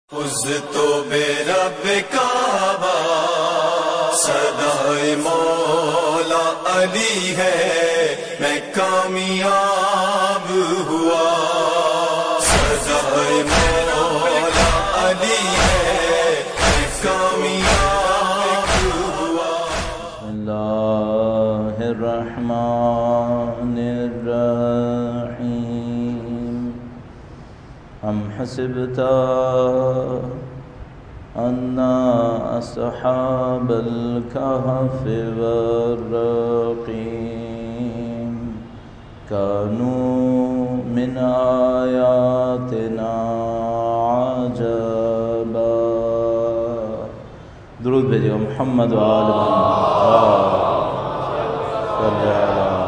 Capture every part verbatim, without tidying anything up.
فزت برب کعبہ صدائے مولا علی ہے، میں کامیاب ہوا۔ صدائے مولا علی ہے، میں کامیاب ہوا۔ بسم اللہ الرحمن الرحیم۔ ام حسبت ان اصحاب الكهف والرقیم كانوا من آیاتنا عجبا۔ درود بھیجیے محمد و آل محمد صلی اللہ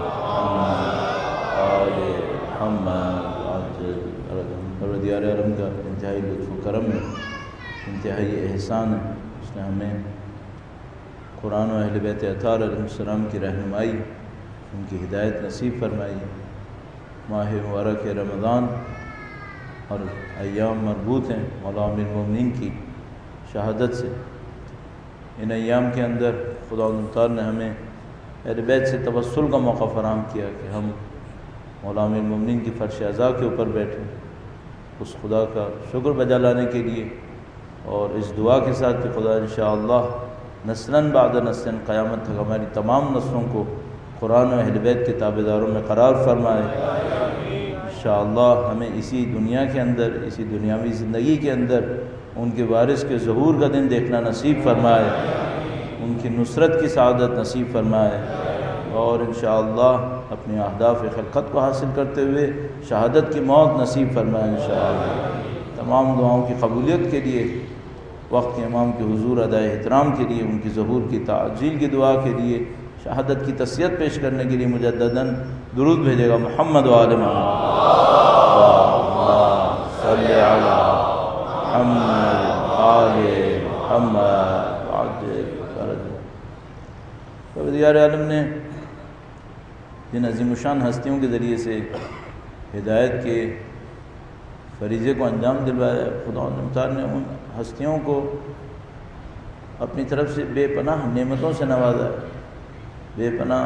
علیہ محمد۔ پروردگار عالم کا انتہائی لطف و کرم ہے، انتہائی احسان ہے، اس نے ہمیں قرآن و اہل بیت اطہار علیہ السلام کی رہنمائی، ان کی ہدایت نصیب فرمائی۔ ماہ مبارک رمضان اور ایام مربوط ہیں مولا امیر المومنین کی شہادت سے۔ ان ایام کے اندر خدا تعالیٰ نے ہمیں اہل بیت سے توسل کا موقع فراہم کیا کہ ہم مولا امیر المومنین کی فرش عزا کے اوپر بیٹھیں، اس خدا کا شکر بجا لانے کے لیے، اور اس دعا کے ساتھ کہ خدا انشاءاللہ نسلاً بعد نسلاً قیامت تک ہماری تمام نسلوں کو قرآن و اہل بیت کے تابعداروں میں قرار فرمائے۔ انشاءاللہ ہمیں اسی دنیا کے اندر، اسی دنیاوی زندگی کے اندر ان کے وارث کے ظہور کا دن دیکھنا نصیب فرمائے، ان کی نصرت کی سعادت نصیب فرمائے، اور انشاءاللہ اپنے اہداف خلقت کو حاصل کرتے ہوئے شہادت کی موت نصیب فرمائے انشاءاللہ۔ تمام دعاؤں کی قبولیت کے لیے، وقت کے امام کے حضور ادائے احترام کے لیے، ان کی ظہور کی تعجیل کی دعا کے لیے، شہادت کی تسلیت پیش کرنے کے لیے مجدداً درود بھیجے گا محمد و آل محمد صلی علی محمد آل محمد۔ پروردگار عالم نے جن عظیم الشان ہستیوں کے ذریعے سے ہدایت کے فریضے کو انجام دلوایا، خدا تعالیٰ نے ان ہستیوں کو اپنی طرف سے بے پناہ نعمتوں سے نوازا ہے، بے پناہ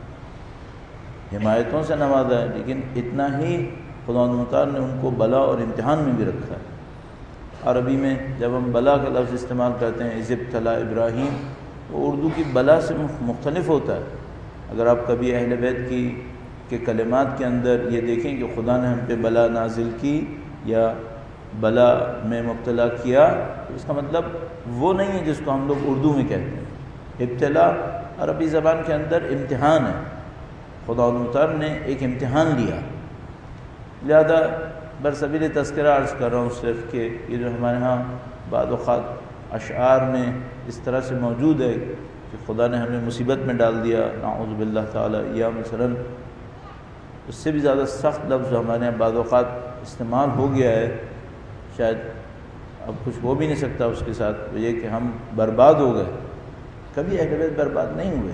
حمایتوں سے نوازا ہے، لیکن اتنا ہی خدا تعالیٰ نے ان کو بلا اور امتحان میں بھی رکھا ہے۔ عربی میں جب ہم بلا کا لفظ استعمال کرتے ہیں، اذ ابتلی ابراہیم، وہ اردو کی بلا سے مختلف ہوتا ہے۔ اگر آپ کبھی اہل بیت کی کے کلمات کے اندر یہ دیکھیں کہ خدا نے ہم پہ بلا نازل کی یا بلا میں مبتلا کیا، تو اس کا مطلب وہ نہیں ہے جس کو ہم لوگ اردو میں کہتے ہیں۔ ابتلا عربی زبان کے اندر امتحان ہے، خدا تعالیٰ نے ایک امتحان لیا۔ لہذا برسبیل تذکرہ عرض کر رہا ہوں صرف کہ یہ جو ہمارے ہاں بعض اوقات اشعار میں اس طرح سے موجود ہے کہ خدا نے ہمیں مصیبت میں ڈال دیا، نعوذ باللہ تعالیٰ، یا مثلاً اس سے بھی زیادہ سخت لفظ ہمارے یہاں بعض اوقات استعمال ہو گیا ہے، شاید اب کچھ ہو بھی نہیں سکتا اس کے ساتھ، وہ یہ کہ ہم برباد ہو گئے۔ کبھی اہل بیت برباد نہیں ہوئے،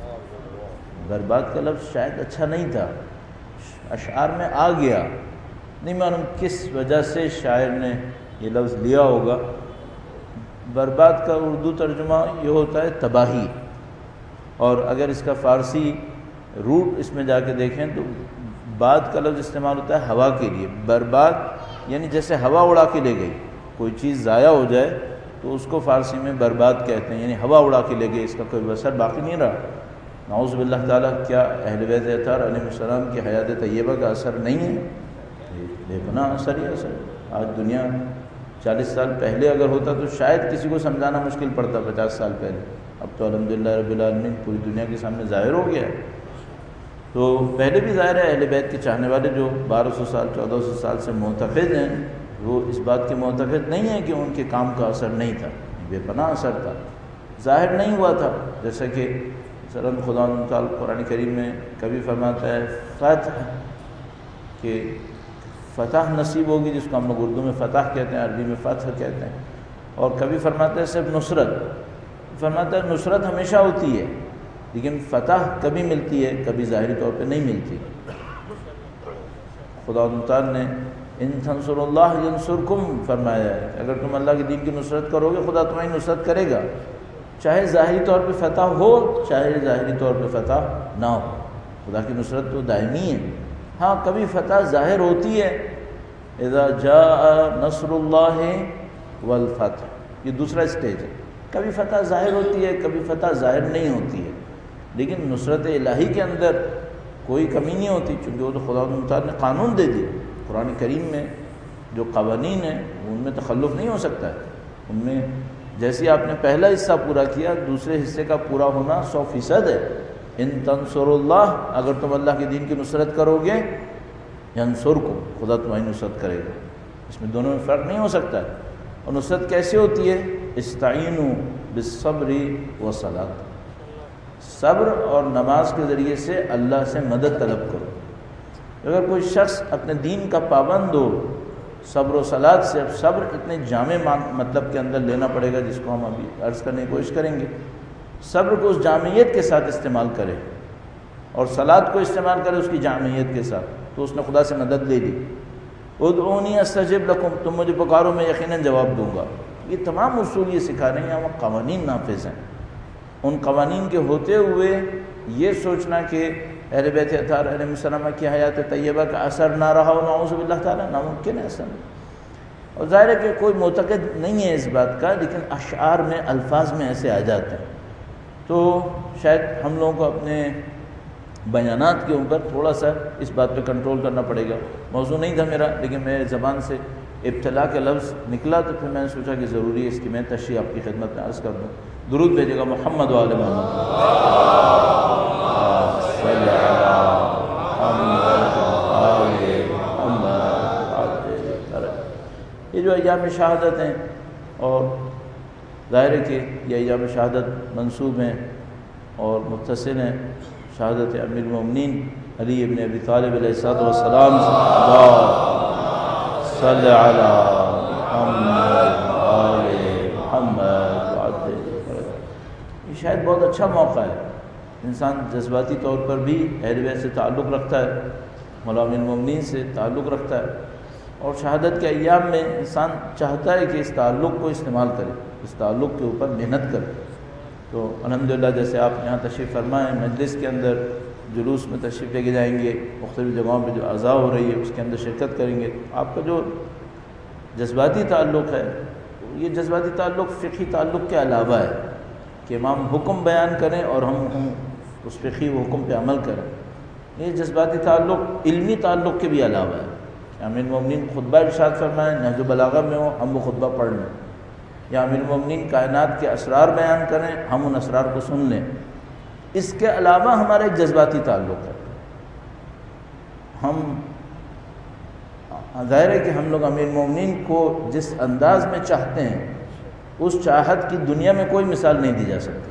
برباد کا لفظ شاید اچھا نہیں تھا، اشعار میں آ گیا، نہیں معلوم کس وجہ سے شاعر نے یہ لفظ لیا ہوگا۔ برباد کا اردو ترجمہ یہ ہوتا ہے تباہی، اور اگر اس کا فارسی روٹ اس میں جا کے دیکھیں تو بعد کا لفظ استعمال ہوتا ہے ہوا کے لیے۔ برباد یعنی جیسے ہوا اڑا کے لے گئی، کوئی چیز ضائع ہو جائے تو اس کو فارسی میں برباد کہتے ہیں، یعنی ہوا اڑا کے لے گئی، اس کا کوئی اثر باقی نہیں رہا۔ نعوذ باللہ تعالیٰ، کیا اہل بیت اطہار علیہ السلام کی حیات طیبہ کا اثر نہیں ہے؟ بے پناہ اثر ہی اثر۔ آج دنیا چالیس سال پہلے اگر ہوتا تو شاید کسی کو سمجھانا مشکل پڑتا، پچاس سال پہلے، اب تو الحمدللہ رب العالمین پوری دنیا کے سامنے ظاہر ہو گیا ہے۔ تو پہلے بھی ظاہر ہے اہل بیت کے چاہنے والے جو بارہ سو سال چودہ سو سال سے معتقد ہیں، وہ اس بات کے معتقد نہیں ہیں کہ ان کے کام کا اثر نہیں تھا، بے پناہ اثر تھا، ظاہر نہیں ہوا تھا۔ جیسا کہ مثلاً خدا تعالیٰ قرآن کریم میں کبھی فرماتا ہے فتح، کہ فتح نصیب ہوگی، جس کو ہم لوگ اردو میں فتح کہتے ہیں، عربی میں فتح کہتے ہیں، اور کبھی فرماتا ہے صرف نصرت، فرماتا ہے نصرت ہمیشہ ہوتی ہے، لیکن فتح کبھی ملتی ہے، کبھی ظاہری طور پہ نہیں ملتی۔ خدا تعالیٰ نے ان تنصر اللہ ینصرکم فرمایا ہے کہ اگر تم اللہ کے دین کی نصرت کرو گے خدا تمہاری نصرت کرے گا، چاہے ظاہری طور پہ فتح ہو چاہے ظاہری طور پہ فتح نہ ہو، خدا کی نصرت تو دائمی ہے۔ ہاں کبھی فتح ظاہر ہوتی ہے، اذا جاء نصر اللہ والفتح، یہ دوسرا سٹیج ہے، کبھی فتح ظاہر ہوتی ہے کبھی فتح ظاہر نہیں ہوتی ہے، لیکن نصرت الہی کے اندر کوئی کمی نہیں ہوتی، چونکہ وہ تو خدا تعالیٰ نے قانون دے دیا۔ قرآن کریم میں جو قوانین ہیں ان میں تخلف نہیں ہو سکتا ہے، ان میں جیسے آپ نے پہلا حصہ پورا کیا دوسرے حصے کا پورا ہونا سو فیصد ہے۔ ان تنصر اللہ، اگر تم اللہ کے دین کی نصرت کرو گے، ینصرکم، خدا تمہاری نصرت کرے گا، اس میں دونوں میں فرق نہیں ہو سکتا ہے۔ اور نصرت کیسے ہوتی ہے؟ استعینوا بالصبر والصلاۃ، صبر اور نماز کے ذریعے سے اللہ سے مدد طلب کرو۔ اگر کوئی شخص اپنے دین کا پابند ہو، صبر و صلاۃ سے، اب صبر اتنے جامع مطلب کے اندر لینا پڑے گا جس کو ہم ابھی عرض کرنے کی کوشش کریں گے، صبر کو اس جامعیت کے ساتھ استعمال کرے اور صلاۃ کو استعمال کرے اس کی جامعیت کے ساتھ، تو اس نے خدا سے مدد لے لی۔ ادعونی استجب لکم، تم مجھے پکارو میں یقیناً جواب دوں گا۔ یہ تمام اصول یہ سکھا رہے ہیں، وہ قوانین نافذ ہیں۔ ان قوانین کے ہوتے ہوئے یہ سوچنا کہ اہل بیت اطہار علیہ السلام کی حیات طیبہ کا اثر نہ رہا ہو، نعوذ باللہ تعالیٰ، ناممکن ہے ایسا۔ اور ظاہر ہے کہ کوئی معتقد نہیں ہے اس بات کا، لیکن اشعار میں الفاظ میں ایسے آ جاتے ہیں، تو شاید ہم لوگوں کو اپنے بیانات کے اوپر تھوڑا سا اس بات پہ کنٹرول کرنا پڑے گا۔ موضوع نہیں تھا میرا، لیکن میرے زبان سے ابتلا کا لفظ نکلا تو پھر میں نے سوچا کہ ضروری ہے اس کی میں تشریح آپ کی خدمت میں عرض کر دوں۔ درود بھیجے گا محمد و آل محمد۔ یہ جو ایام شہادت ہیں، اور ظاہر ہے کہ یہ ایام شہادت منسوب ہیں اور متصل ہیں شہادت امیر المومنین علی ابن ابی طالب علیہ الصلوۃ والسلام سے۔ اللہ صلی علی محمد آل محمد۔ یہ شاید بہت اچھا موقع ہے، انسان جذباتی طور پر بھی اہل بیت سے تعلق رکھتا ہے، مولا امیر المومنین سے تعلق رکھتا ہے، اور شہادت کے ایام میں انسان چاہتا ہے کہ اس تعلق کو استعمال کرے، اس تعلق کے اوپر محنت کرے۔ تو الحمدللہ جیسے آپ یہاں تشریف فرمائیں، مجلس کے اندر جلوس میں تشریف لے کے جائیں گے، مختلف جگہوں پہ جو عزا ہو رہی ہے اس کے اندر شرکت کریں گے، آپ کا جو جذباتی تعلق ہے یہ جذباتی تعلق فقہی تعلق کے علاوہ ہے کہ امام حکم بیان کریں اور ہم ہم اس فقہی حکم پہ عمل کریں۔ یہ جذباتی تعلق علمی تعلق کے بھی علاوہ ہے۔ امیر المومنین خطبہ ارشاد فرمائیں، نہج البلاغہ میں ہو ہم وہ خطبہ پڑھ لیں، یا امیر المومنین کائنات کے اسرار بیان کریں ہم ان اسرار کو سن لیں۔ اس کے علاوہ ہمارا ایک جذباتی تعلق ہے۔ ہم ظاہر ہے کہ ہم لوگ امیر المومنین کو جس انداز میں چاہتے ہیں اس چاہت کی دنیا میں کوئی مثال نہیں دی جا سکتی۔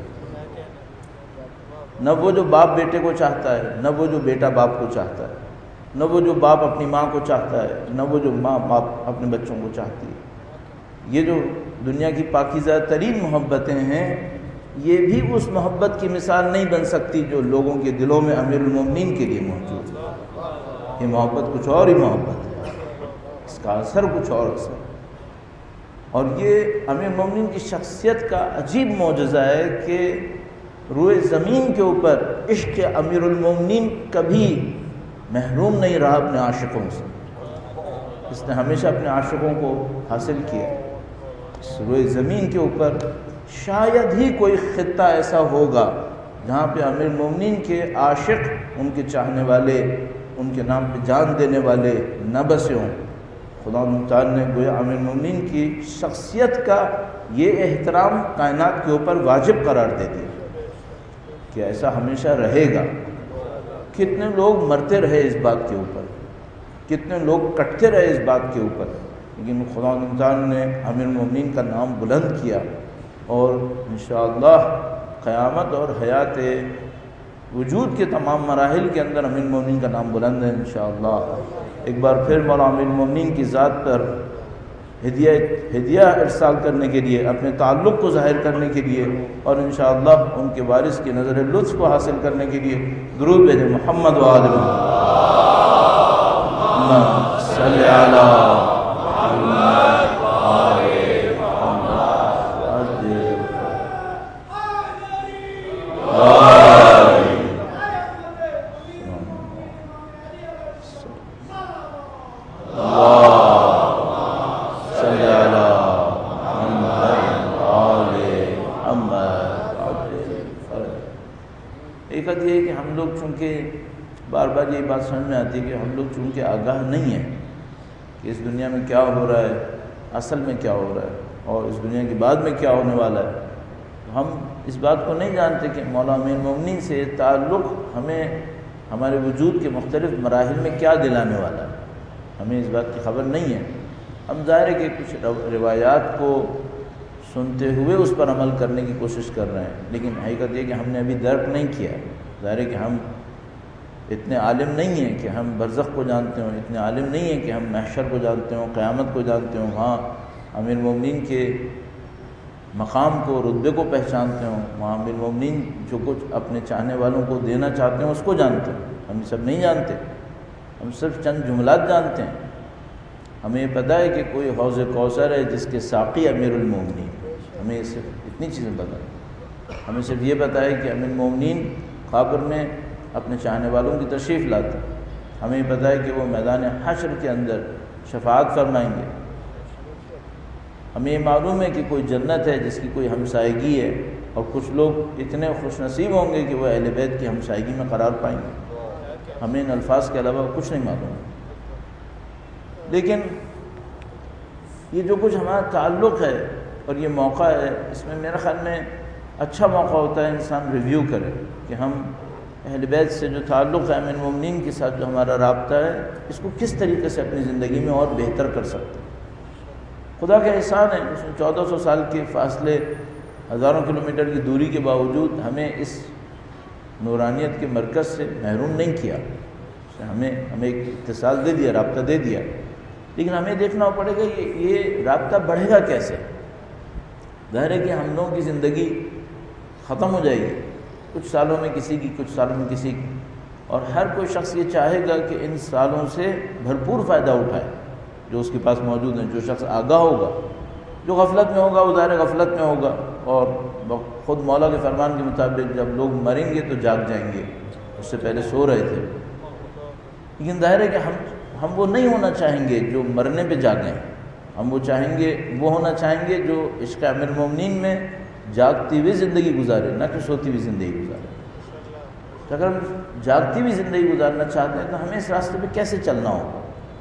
نہ وہ جو باپ بیٹے کو چاہتا ہے، نہ وہ جو بیٹا باپ کو چاہتا ہے، نہ وہ جو باپ اپنی ماں کو چاہتا ہے، نہ وہ جو ماں باپ اپنے بچوں کو چاہتی ہے۔ یہ جو دنیا کی پاکیزہ ترین محبتیں ہیں، یہ بھی اس محبت کی مثال نہیں بن سکتی جو لوگوں کے دلوں میں امیر المومنین کے لیے موجود ہے۔ یہ محبت کچھ اور ہی محبت ہے، اس کا اثر کچھ اور اثر ہے۔ اور یہ امیر المومنین کی شخصیت کا عجیب معجزہ ہے کہ روئے زمین کے اوپر عشق امیر المومنین کبھی محروم نہیں رہا اپنے عاشقوں سے، اس نے ہمیشہ اپنے عاشقوں کو حاصل کیا۔ اس روئے زمین کے اوپر شاید ہی کوئی خطہ ایسا ہوگا جہاں پہ امیر المومنین کے عاشق، ان کے چاہنے والے، ان کے نام پہ جان دینے والے نہ بسے ہوں۔ خدا تعالیٰ نے گویا امیر المومنین کی شخصیت کا یہ احترام کائنات کے اوپر واجب قرار دے دیا کہ ایسا ہمیشہ رہے گا۔ کتنے لوگ مرتے رہے اس بات کے اوپر، کتنے لوگ کٹتے رہے اس بات کے اوپر، لیکن خدا تعالیٰ نے امیر المومنین کا نام بلند کیا، اور انشاءاللہ قیامت اور حیات وجود کے تمام مراحل کے اندر امیر المومنین کا نام بلند ہے انشاءاللہ۔ ایک بار پھر مولا امیر المومنین کی ذات پر ہدیہ ہدیہ ارسال کرنے کے لیے، اپنے تعلق کو ظاہر کرنے کے لیے، اور انشاءاللہ ان کے وارث کی نظر لطف کو حاصل کرنے کے لیے درود بھیجیں محمد و آل محمد۔ صلی علی علی محمد وآل محمد۔ ایک بات یہ ہے کہ ہم لوگ چونکہ بار بار یہ بات سمجھ میں آتی ہے کہ ہم لوگ چونکہ آگاہ نہیں ہیں کہ اس دنیا میں کیا ہو رہا ہے، اصل میں کیا ہو رہا ہے، اور اس دنیا کے بعد میں کیا ہونے والا ہے، تو ہم اس بات کو نہیں جانتے کہ مولا امیر المومنین سے تعلق ہمیں ہمارے وجود کے مختلف مراحل میں کیا دلانے والا ہے، ہمیں اس بات کی خبر نہیں ہے۔ ہم ظاہر ہے کہ کچھ روایات کو سنتے ہوئے اس پر عمل کرنے کی کوشش کر رہے ہیں، لیکن حقیقت یہ کہ ہم نے ابھی درک نہیں کیا ہے۔ ظاہر ہے کہ ہم اتنے عالم نہیں ہیں کہ ہم برزخ کو جانتے ہوں، اتنے عالم نہیں ہیں کہ ہم محشر کو جانتے ہوں، قیامت کو جانتے ہوں، ہاں امیر المومنین کے مقام کو، رتبے کو پہچانتے ہوں، وہاں امیر المومنین جو کچھ اپنے چاہنے والوں کو دینا چاہتے ہیں اس کو جانتے ہیں۔ ہم یہ سب نہیں جانتے، ہم صرف چند جملات جانتے ہیں۔ ہمیں یہ پتہ ہے کہ کوئی حوض کوثر ہے جس کے ساقی امیر المومنین، ہمیں یہ صرف اتنی چیزیں پتہ ہیں۔ ہمیں صرف یہ پتہ ہے کہ امیر المومنین قبر میں اپنے چاہنے والوں کی تشریف لاتے ہیں۔ ہمیں یہ پتہ ہے کہ وہ میدان حشر کے اندر شفاعت فرمائیں گے۔ ہمیں یہ معلوم ہے کہ کوئی جنت ہے جس کی کوئی ہمسائیگی ہے، اور کچھ لوگ اتنے خوش نصیب ہوں گے کہ وہ اہل بیت کی ہمسائیگی میں قرار پائیں گے۔ ہمیں ان الفاظ کے علاوہ کچھ نہیں معلوم، لیکن یہ جو کچھ ہمارا تعلق ہے اور یہ موقع ہے، اس میں میرے خیال میں اچھا موقع ہوتا ہے انسان ریویو کرے کہ ہم اہل بیت سے جو تعلق ہے، امیر المومنین کے ساتھ جو ہمارا رابطہ ہے، اس کو کس طریقے سے اپنی زندگی میں اور بہتر کر سکتے ہیں۔ خدا کا احسان ہے، اس نے چودہ سو سال کے فاصلے، ہزاروں کلومیٹر کی دوری کے باوجود ہمیں اس نورانیت کے مرکز سے محروم نہیں کیا۔ اس نے ہمیں ہمیں ایک اتصال دے دیا، رابطہ دے دیا، لیکن ہمیں دیکھنا پڑے گا یہ یہ رابطہ بڑھے گا کیسے۔ ظاہر ہے کہ ہم لوگوں کی زندگی ختم ہو جائے گی، کچھ سالوں میں کسی کی، کچھ سالوں میں کسی کی، اور ہر کوئی شخص یہ چاہے گا کہ ان سالوں سے بھرپور فائدہ اٹھائے جو اس کے پاس موجود ہیں۔ جو شخص آگاہ ہوگا، جو غفلت میں ہوگا، وہ ظاہر غفلت میں ہوگا، اور خود مولا کے فرمان کے مطابق جب لوگ مریں گے تو جاگ جائیں گے، اس سے پہلے سو رہے تھے۔ لیکن ظاہر ہے کہ ہم ہم وہ نہیں ہونا چاہیں گے جو مرنے پہ جاگیں، ہم وہ چاہیں گے، وہ ہونا چاہیں گے جو عشق امیر المومنین میں جاگتی ہوئی زندگی گزارے، نہ کہ سوتی ہوئی زندگی گزارے۔ تو اگر ہم جاگتی ہوئی زندگی گزارنا چاہتے ہیں تو ہمیں اس راستے پہ کیسے چلنا ہوگا؟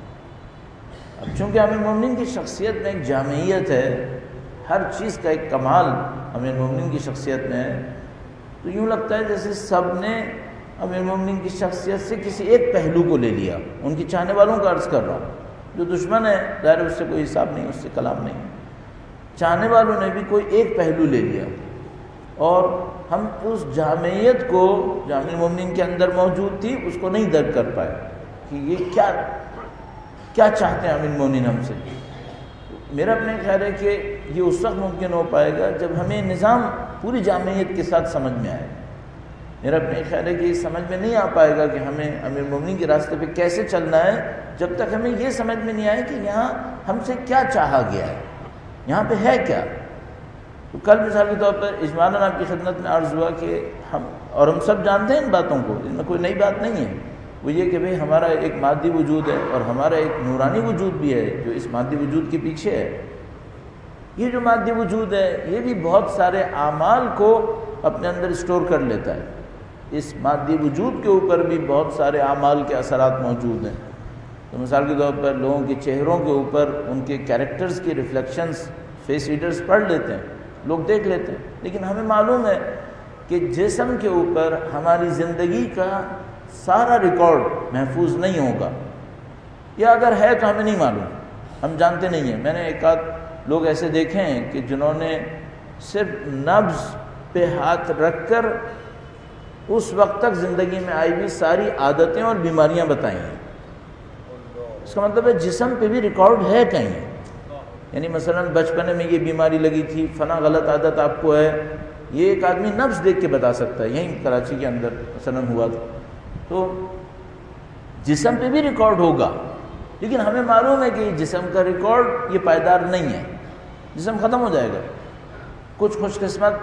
اب چونکہ امیر المومنین کی شخصیت میں ایک جامعیت ہے، ہر چیز کا ایک کمال امیر المومنین کی شخصیت میں ہے، تو یوں لگتا ہے جیسے سب نے امیر المومنین کی شخصیت سے کسی ایک پہلو کو لے لیا۔ ان کی چاہنے والوں کا عرض کر رہا ہوں، جو دشمن ہے ظاہر اس سے کوئی حساب نہیں، اس سے کلام نہیں، چاہنے والوں نے بھی کوئی ایک پہلو لے لیا، اور ہم اس جامعیت کو جو امیر المومنین کے اندر موجود تھی اس کو نہیں درک کر پائے کہ یہ کیا کیا چاہتے ہیں امیر المومنین ہم سے۔ میرا اپنے خیال ہے کہ یہ اس وقت ممکن ہو پائے گا جب ہمیں نظام پوری جامعیت کے ساتھ سمجھ میں آئے۔ میرا اپنے خیال ہے کہ یہ سمجھ میں نہیں آ پائے گا کہ ہمیں امیر المومنین کے راستے پہ کیسے چلنا ہے جب تک ہمیں یہ سمجھ میں نہیں آئے کہ یہاں ہم سے کیا چاہا گیا ہے، یہاں پہ ہے کیا۔ تو کل مثال کے طور پر اجمالاً آپ کی خدمت میں عرض ہوا کہ ہم اور ہم سب جانتے ہیں ان باتوں کو، ان میں کوئی نئی بات نہیں ہے، وہ یہ کہ بھئی ہمارا ایک مادی وجود ہے اور ہمارا ایک نورانی وجود بھی ہے جو اس مادی وجود کے پیچھے ہے۔ یہ جو مادی وجود ہے یہ بھی بہت سارے اعمال کو اپنے اندر اسٹور کر لیتا ہے، اس مادی وجود کے اوپر بھی بہت سارے اعمال کے اثرات موجود ہیں۔ تو مثال کے طور پر لوگوں کے چہروں کے اوپر ان کے کیریکٹرز کی ریفلیکشنز فیس ریڈرز پڑھ لیتے ہیں، لوگ دیکھ لیتے ہیں، لیکن ہمیں معلوم ہے کہ جسم کے اوپر ہماری زندگی کا سارا ریکارڈ محفوظ نہیں ہوگا، یا اگر ہے تو ہمیں نہیں معلوم، ہم جانتے نہیں ہیں۔ میں نے ایک آدھ لوگ ایسے دیکھے ہیں کہ جنہوں نے صرف نبض پہ ہاتھ رکھ کر اس وقت تک زندگی میں آئی ہوئی ساری عادتیں اور بیماریاں بتائی ہیں۔ اس کا مطلب ہے جسم پہ بھی ریکارڈ ہے کہیں، یعنی مثلا بچپنے میں یہ بیماری لگی تھی، فلاں غلط عادت آپ کو ہے، یہ ایک آدمی نبض دیکھ کے بتا سکتا ہے، یہیں کراچی کے اندر مثلا ہوا تھا۔ تو جسم پہ بھی ریکارڈ ہوگا، لیکن ہمیں معلوم ہے کہ جسم کا ریکارڈ یہ پائیدار نہیں ہے، جسم ختم ہو جائے گا۔ کچھ خوش قسمت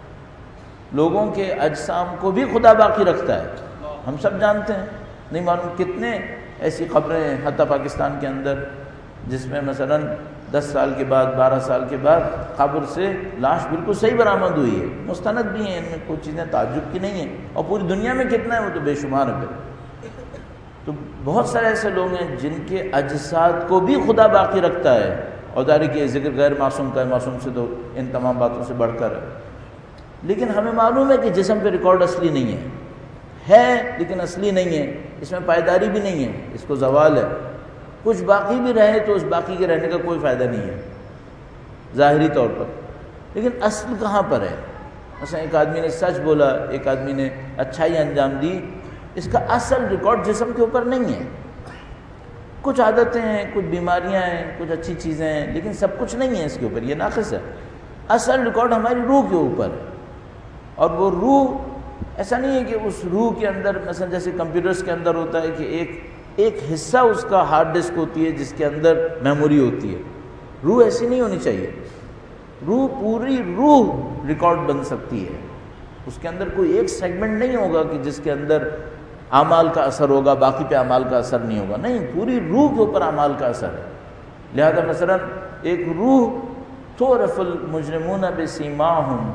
لوگوں کے اجسام کو بھی خدا باقی رکھتا ہے، ہم سب جانتے ہیں، نہیں معلوم کتنے ایسی خبریں ہیں حتی پاکستان کے اندر جس میں مثلا دس سال کے بعد، بارہ سال کے بعد قبر سے لاش بالکل صحیح برآمد ہوئی ہے، مستند بھی ہیں، ان میں کوئی چیزیں تعجب کی نہیں ہیں، اور پوری دنیا میں کتنا ہے وہ تو بے شمار ہے پھر۔ تو بہت سارے ایسے لوگ ہیں جن کے اجساد کو بھی خدا باقی رکھتا ہے، اور ظاہر کہ یہ ذکر غیر معصوم کا ہے، معصوم سے تو ان تمام باتوں سے بڑھ کر ہے، لیکن ہمیں معلوم ہے کہ جسم پہ ریکارڈ اصلی نہیں ہے ہے لیکن اصلی نہیں ہے، اس میں پائیداری بھی نہیں ہے، اس کو زوال ہے۔ کچھ باقی بھی رہے تو اس باقی کے رہنے کا کوئی فائدہ نہیں ہے ظاہری طور پر، لیکن اصل کہاں پر ہے؟ مثلا ایک آدمی نے سچ بولا، ایک آدمی نے اچھائی انجام دی، اس کا اصل ریکارڈ جسم کے اوپر نہیں ہے۔ کچھ عادتیں ہیں، کچھ بیماریاں ہیں، کچھ اچھی چیزیں ہیں، لیکن سب کچھ نہیں ہے اس کے اوپر، یہ ناقص ہے۔ اصل ریکارڈ ہماری روح کے اوپر ہے، اور وہ روح ایسا نہیں ہے کہ اس روح کے اندر مثلا جیسے کمپیوٹرز کے اندر ہوتا ہے کہ ایک ایک حصہ اس کا ہارڈ ڈسک ہوتی ہے جس کے اندر میموری ہوتی ہے، روح ایسی نہیں ہونی چاہیے۔ روح پوری روح ریکارڈ بن سکتی ہے، اس کے اندر کوئی ایک سیگمنٹ نہیں ہوگا کہ جس کے اندر اعمال کا اثر ہوگا، باقی پہ اعمال کا اثر نہیں ہوگا، نہیں، پوری روح کے اوپر اعمال کا اثر ہے۔ لہذا مثلا ایک روح تعرف المجرمون بسیماہم،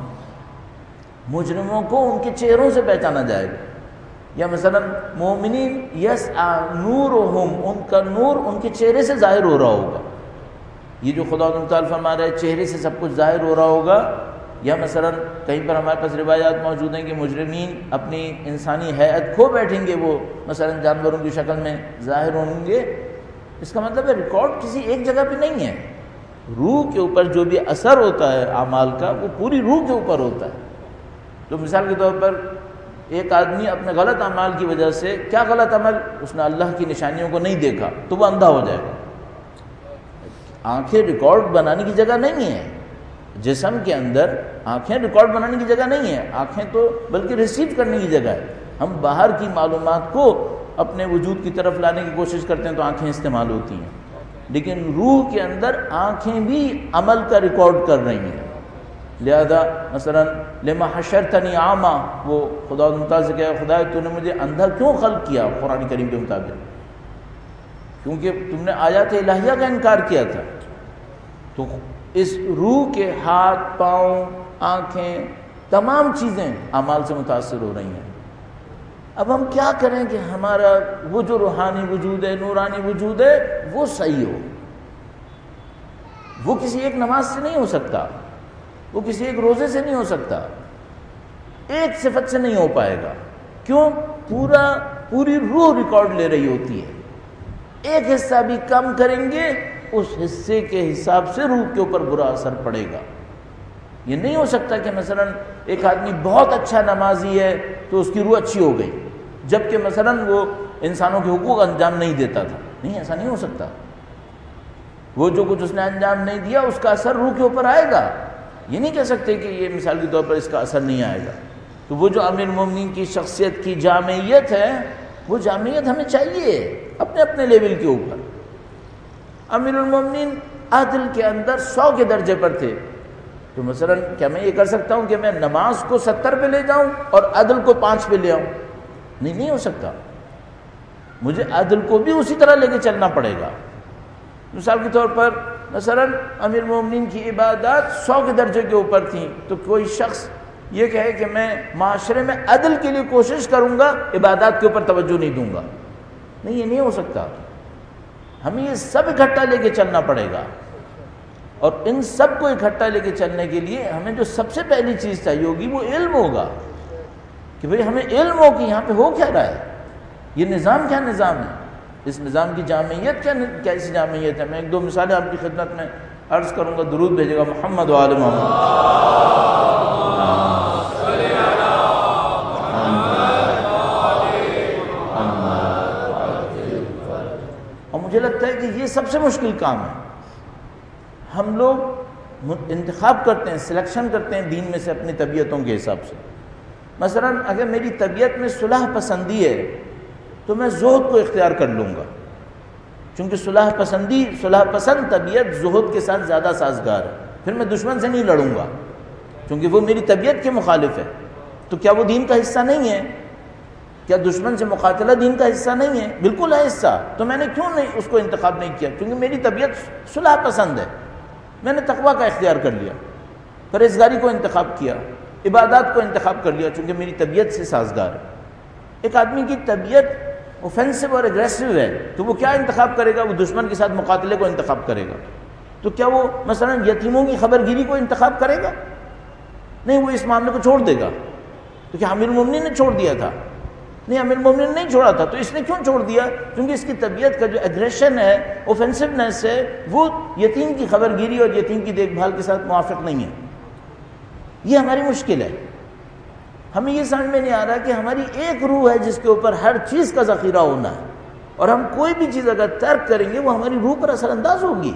مجرموں کو ان کے چہروں سے پہچانا جائے گا، یا مثلا مومنین یسعی نورہم، ان کا نور ان کے چہرے سے ظاہر ہو رہا ہوگا، یہ جو خدا تعالیٰ فرما رہا ہے چہرے سے سب کچھ ظاہر ہو رہا ہوگا۔ یا مثلا کہیں پر ہمارے پاس روایات موجود ہیں کہ مجرمین اپنی انسانی حیت کھو بیٹھیں گے، وہ مثلا جانوروں کی شکل میں ظاہر ہوں گے۔ اس کا مطلب ہے ریکارڈ کسی ایک جگہ پہ نہیں ہے، روح کے اوپر جو بھی اثر ہوتا ہے اعمال کا وہ پوری روح کے اوپر ہوتا ہے۔ تو مثال کے طور پر ایک آدمی اپنے غلط اعمال کی وجہ سے، کیا غلط عمل؟ اس نے اللہ کی نشانیوں کو نہیں دیکھا تو وہ اندھا ہو جائے گا۔ آنکھیں ریکارڈ بنانے کی جگہ نہیں ہے، جسم کے اندر آنکھیں ریکارڈ بنانے کی جگہ نہیں ہے، آنکھیں تو بلکہ ریسیو کرنے کی جگہ ہے۔ ہم باہر کی معلومات کو اپنے وجود کی طرف لانے کی کوشش کرتے ہیں تو آنکھیں استعمال ہوتی ہیں، لیکن روح کے اندر آنکھیں بھی عمل کا ریکارڈ کر رہی ہیں۔ لہذا مثلا لما حشرتنی اعمی، وہ خدا متعال سے کہا خدا تو نے مجھے اندھا کیوں خلق کیا؟ قرآن کریم کے مطابق کیونکہ تم نے آیات الہیہ کا انکار کیا تھا۔ تو اس روح کے ہاتھ، پاؤں، آنکھیں، تمام چیزیں اعمال سے متاثر ہو رہی ہیں۔ اب ہم کیا کریں کہ ہمارا وہ جو روحانی وجود ہے، نورانی وجود ہے، وہ صحیح ہو۔ وہ کسی ایک نماز سے نہیں ہو سکتا، وہ کسی ایک روزے سے نہیں ہو سکتا، ایک صفت سے نہیں ہو پائے گا۔ کیوں؟ پورا پوری روح ریکارڈ لے رہی ہوتی ہے، ایک حصہ بھی کم کریں گے اس حصے کے حساب سے روح کے اوپر برا اثر پڑے گا۔ یہ نہیں ہو سکتا کہ مثلا ایک آدمی بہت اچھا نمازی ہے تو اس کی روح اچھی ہو گئی، جبکہ مثلا وہ انسانوں کے حقوق انجام نہیں دیتا تھا، نہیں، ایسا نہیں ہو سکتا۔ وہ جو کچھ اس نے انجام نہیں دیا اس کا اثر روح کے اوپر آئے گا۔ یہ نہیں کہہ سکتے کہ یہ مثال کے طور پر اس کا اثر نہیں آئے گا۔ تو وہ جو امیر المومنین کی شخصیت کی جامعیت ہے، وہ جامعیت ہمیں چاہیے اپنے اپنے لیول کے اوپر۔ امیر المومنین عدل کے اندر سو کے درجے پر تھے، تو مثلا کیا میں یہ کر سکتا ہوں کہ میں نماز کو ستر پہ لے جاؤں اور عدل کو پانچ پہ لے آؤں؟ نہیں، نہیں ہو سکتا۔ مجھے عدل کو بھی اسی طرح لے کے چلنا پڑے گا۔ مثال کے طور پر مثلا امیر المومنین کی عبادات سو کے درجے کے اوپر تھیں، تو کوئی شخص یہ کہے کہ میں معاشرے میں عدل کے لیے کوشش کروں گا، عبادات کے اوپر توجہ نہیں دوں گا، نہیں، یہ نہیں ہو سکتا۔ ہمیں یہ سب اکٹھا لے کے چلنا پڑے گا، اور ان سب کو اکٹھا لے کے چلنے کے لیے ہمیں جو سب سے پہلی چیز چاہیے ہوگی وہ علم ہوگا، کہ بھئی ہمیں علم ہو کہ یہاں پہ ہو کیا رہا ہے، یہ نظام کیا نظام ہے، اس نظام کی جامعیت کیا کیسی جامعیت ہے۔ میں ایک دو مثالیں آپ کی خدمت میں عرض کروں گا، درود بھیجے گا محمد و آل محمد۔ اور مجھے لگتا ہے کہ یہ سب سے مشکل کام ہے۔ ہم لوگ انتخاب کرتے ہیں، سلیکشن کرتے ہیں دین میں سے اپنی طبیعتوں کے حساب سے۔ مثلا اگر میری طبیعت میں صلح پسندی ہے تو میں زہد کو اختیار کر لوں گا، چونکہ صلح پسندی صلح پسند طبیعت زہد کے ساتھ زیادہ سازگار ہے۔ پھر میں دشمن سے نہیں لڑوں گا کیونکہ وہ میری طبیعت کے مخالف ہے۔ تو کیا وہ دین کا حصہ نہیں ہے؟ کیا دشمن سے مقاتلہ دین کا حصہ نہیں ہے؟ بالکل ہے حصہ۔ تو میں نے کیوں نہیں اس کو انتخاب نہیں کیا؟ کیونکہ میری طبیعت صلح پسند ہے۔ میں نے تقویٰ کا اختیار کر لیا، پرہیزگاری کو انتخاب کیا، عبادات کو انتخاب کر لیا چونکہ میری طبیعت سے سازگار ہے۔ ایک آدمی کی طبیعت اوفینسو اور اگریسو ہے تو وہ کیا انتخاب کرے گا؟ وہ دشمن کے ساتھ مقاتلے کو انتخاب کرے گا۔ تو کیا وہ مثلا یتیموں کی خبر گیری کو انتخاب کرے گا؟ نہیں، وہ اس معاملے کو چھوڑ دے گا۔ تو کیا امیر المومنین نے چھوڑ دیا تھا؟ نہیں، امیر المومنین نے نہیں چھوڑا تھا۔ تو اس نے کیوں چھوڑ دیا؟ کیونکہ اس کی طبیعت کا جو ایگریشن ہے، اوفینسونیس ہے، وہ یتیم کی خبر گیری اور یتیم کی دیکھ بھال کے ساتھ موافق نہیں ہے۔ یہ ہماری مشکل ہے۔ ہمیں یہ سمجھ میں نہیں آ رہا کہ ہماری ایک روح ہے جس کے اوپر ہر چیز کا ذخیرہ ہونا ہے، اور ہم کوئی بھی چیز اگر ترک کریں گے وہ ہماری روح پر اثر انداز ہوگی۔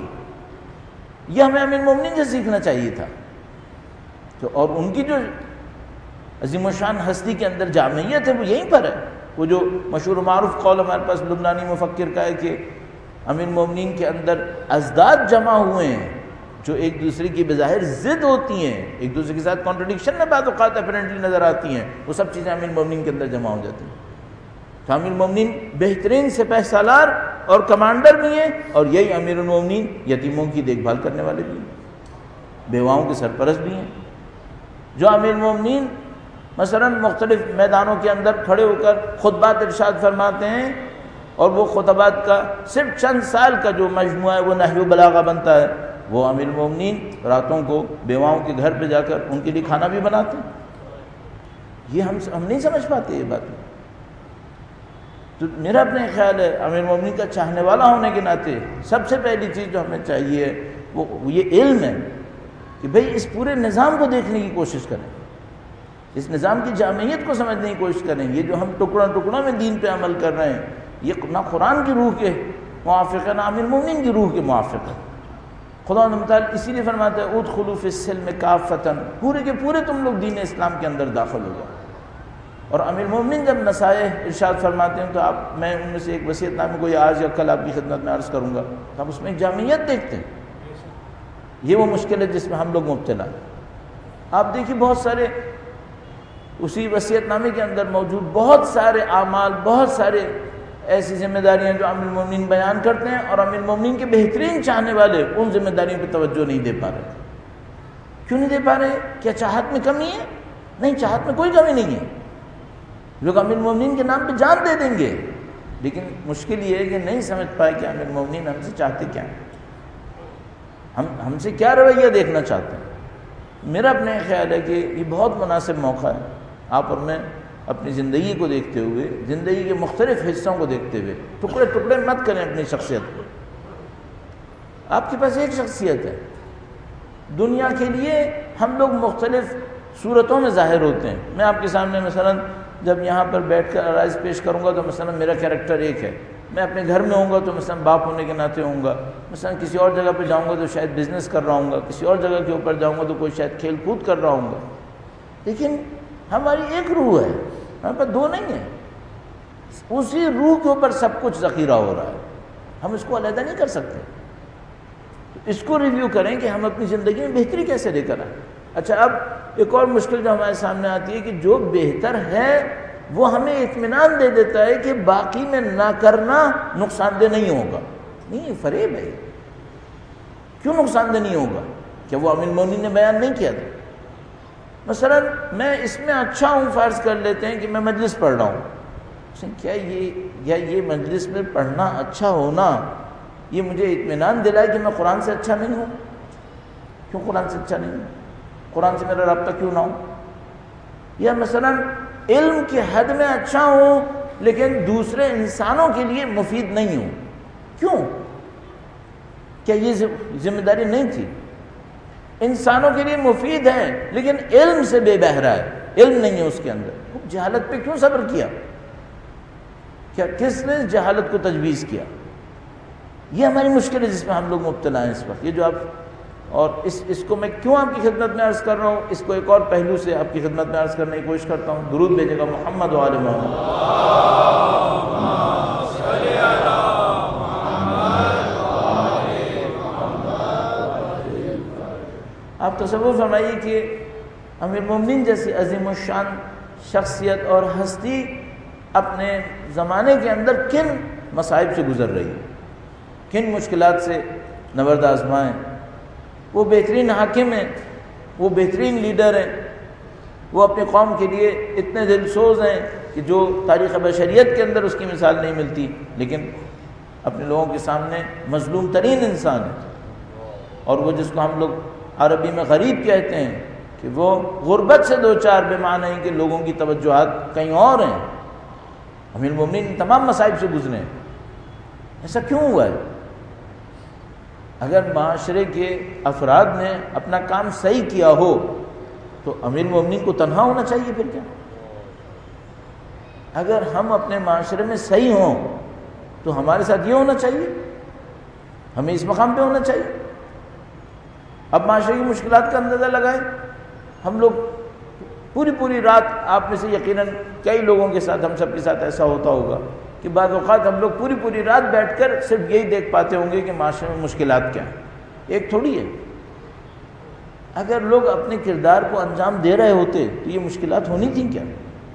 یہ ہمیں امیر المومنین سے سیکھنا چاہیے تھا۔ تو اور ان کی جو عظیم الشان ہستی کے اندر جامعیت ہے وہ یہیں پر ہے۔ وہ جو مشہور و معروف قول ہمارے پاس لبنانی مفکر کا ہے کہ امیر المومنین کے اندر ازداد جمع ہوئے ہیں جو ایک دوسرے کی بظاہر ضد ہوتی ہیں، ایک دوسرے کے ساتھ کانٹرڈکشن میں بعض اوقات اپیرنٹلی نظر آتی ہیں، وہ سب چیزیں امیر المومنین کے اندر جمع ہو جاتی ہیں۔ تو امیر المومنین بہترین سپہ سالار اور کمانڈر بھی ہیں، اور یہی امیر المومنین یتیموں کی دیکھ بھال کرنے والے بھی ہیں، بیواؤں کے سرپرست بھی ہیں۔ جو امیر المومنین مثلا مختلف میدانوں کے اندر کھڑے ہو کر خطبات ارشاد فرماتے ہیں، اور وہ خطبات کا صرف چند سال کا جو مجموعہ ہے وہ نحو بلاغہ بنتا ہے، وہ امیر المومنین راتوں کو بیواؤں کے گھر پہ جا کر ان کے لیے کھانا بھی بناتے ہیں۔ یہ ہم ہم نہیں سمجھ پاتے یہ بات۔ تو میرا اپنے خیال ہے امیر المومنین کا چاہنے والا ہونے کے ناطے سب سے پہلی چیز جو ہمیں چاہیے وہ یہ علم ہے کہ بھئی اس پورے نظام کو دیکھنے کی کوشش کریں، اس نظام کی جامعیت کو سمجھنے کی کوشش کریں۔ یہ جو ہم ٹکڑوں ٹکڑوں میں دین پہ عمل کر رہے ہیں یہ نہ قرآن کی روح کے موافق ہے نہ امیر المومنین کی روح کے موافق ہے۔ خدا تعالیٰ اسی لیے فرماتا ہے ادخلوا فی السلم کافۃ، پورے کے پورے تم لوگ دین اسلام کے اندر داخل ہو جاؤ۔ اور امیر المومنین جب نصائح ارشاد فرماتے ہیں تو آپ میں ان میں سے ایک وصیت نامے کو یہ آج یا کل آپ کی خدمت میں عرض کروں گا، تو آپ اس میں ایک جامعیت دیکھتے ہیں۔ یہ وہ مشکل ہے جس میں ہم لوگ مبتلا ہیں۔ آپ دیکھیے بہت سارے اسی وصیت نامے کے اندر موجود بہت سارے اعمال، بہت سارے ایسی ذمہ داریاں جو امیر المومنین بیان کرتے ہیں، اور امیر المومنین کے بہترین چاہنے والے ان ذمہ داریوں پہ توجہ نہیں دے پا رہے۔ کیوں نہیں دے پا رہے؟ کیا چاہت میں کمی ہے؟ نہیں، چاہت میں کوئی کمی نہیں ہے۔ لوگ امیر المومنین کے نام پہ جان دے دیں گے، لیکن مشکل یہ ہے کہ نہیں سمجھ پائے کہ امیر المومنین ہم سے چاہتے کیا ہیں، ہم ہم سے کیا رویہ دیکھنا چاہتے ہیں۔ میرا اپنے خیال ہے کہ یہ بہت مناسب موقع ہے آپ اور میں اپنی زندگی کو دیکھتے ہوئے، زندگی کے مختلف حصوں کو دیکھتے ہوئے ٹکڑے ٹکڑے مت کریں اپنی شخصیت کو۔ آپ کے پاس ایک شخصیت ہے، دنیا کے لیے ہم لوگ مختلف صورتوں میں ظاہر ہوتے ہیں۔ میں آپ کے سامنے مثلا جب یہاں پر بیٹھ کر عرائض پیش کروں گا تو مثلا میرا کیریکٹر ایک ہے، میں اپنے گھر میں ہوں گا تو مثلا باپ ہونے کے ناطے ہوں گا، مثلا کسی اور جگہ پہ جاؤں گا تو شاید بزنس کر رہا ہوں گا، کسی اور جگہ کے اوپر جاؤں گا تو کوئی شاید کھیل کود کر رہا ہوں گا، لیکن ہماری ایک روح ہے، ہمارے پاس دو نہیں ہیں۔ اسی روح کے اوپر سب کچھ ذخیرہ ہو رہا ہے، ہم اس کو علیحدہ نہیں کر سکتے۔ اس کو ریویو کریں کہ ہم اپنی زندگی میں بہتری کیسے لے کر آئیں۔ اچھا، اب ایک اور مشکل جو ہمارے سامنے آتی ہے کہ جو بہتر ہے وہ ہمیں اطمینان دے دیتا ہے کہ باقی میں نہ کرنا نقصان دہ نہیں ہوگا۔ نہیں، یہ فریب ہے۔ کیوں نقصان دہ نہیں ہوگا؟ کیا وہ امیر المومنین نے بیان نہیں کیا تھا؟ مثلا میں اس میں اچھا ہوں، فرض کر لیتے ہیں کہ میں مجلس پڑھ رہا ہوں، کیا یہ یا یہ مجلس میں پڑھنا اچھا ہونا یہ مجھے اطمینان دلائے کہ میں قرآن سے اچھا نہیں ہوں؟ کیوں قرآن سے اچھا نہیں ہوں؟ قرآن سے میرا رابطہ کیوں نہ ہو؟ یا مثلا علم کی حد میں اچھا ہوں لیکن دوسرے انسانوں کے لیے مفید نہیں ہوں، کیوں؟ کیا یہ ذمہ داری نہیں تھی؟ انسانوں کے لیے مفید ہے لیکن علم سے بے بہرا ہے، علم نہیں ہے اس کے اندر، جہالت پہ کیوں صبر کیا؟ کیا کس نے جہالت کو تجویز کیا؟ یہ ہماری مشکل ہے جس میں ہم لوگ مبتلا ہیں اس وقت۔ یہ جو آپ اور اس اس کو میں کیوں آپ کی خدمت میں عرض کر رہا ہوں، اس کو ایک اور پہلو سے آپ کی خدمت میں عرض کرنے کی کوشش کرتا ہوں۔ درود بھیجے گا محمد و آل محمد۔ آپ تصور فرمائیے کہ امیر المومنین جیسی عظیم الشان شخصیت اور ہستی اپنے زمانے کے اندر کن مصائب سے گزر رہی ہے، کن مشکلات سے نبرد آزمائیں، وہ بہترین حاکم ہیں، وہ بہترین لیڈر ہیں، وہ اپنی قوم کے لیے اتنے دلسوز ہیں کہ جو تاریخ بشریت کے اندر اس کی مثال نہیں ملتی، لیکن اپنے لوگوں کے سامنے مظلوم ترین انسان ہے۔ اور وہ جس کو ہم لوگ عربی میں غریب کہتے ہیں کہ وہ غربت سے دو چار بے معنی ہیں کہ لوگوں کی توجہات کہیں اور ہیں۔ امیر المومنین تمام مصائب سے گزرے ہیں۔ ایسا کیوں ہوا ہے؟ اگر معاشرے کے افراد نے اپنا کام صحیح کیا ہو تو امیر المومنین کو تنہا ہونا چاہیے، پھر کیا؟ اگر ہم اپنے معاشرے میں صحیح ہوں تو ہمارے ساتھ یہ ہونا چاہیے، ہمیں اس مقام پہ ہونا چاہیے۔ اب معاشرے کی مشکلات کا اندازہ لگائیں، ہم لوگ پوری پوری رات، آپ میں سے یقیناً کئی لوگوں کے ساتھ، ہم سب کے ساتھ ایسا ہوتا ہوگا کہ بعض اوقات ہم لوگ پوری پوری رات بیٹھ کر صرف یہی دیکھ پاتے ہوں گے کہ معاشرے میں مشکلات کیا ہیں، ایک تھوڑی ہے۔ اگر لوگ اپنے کردار کو انجام دے رہے ہوتے تو یہ مشکلات ہونی تھیں کیا؟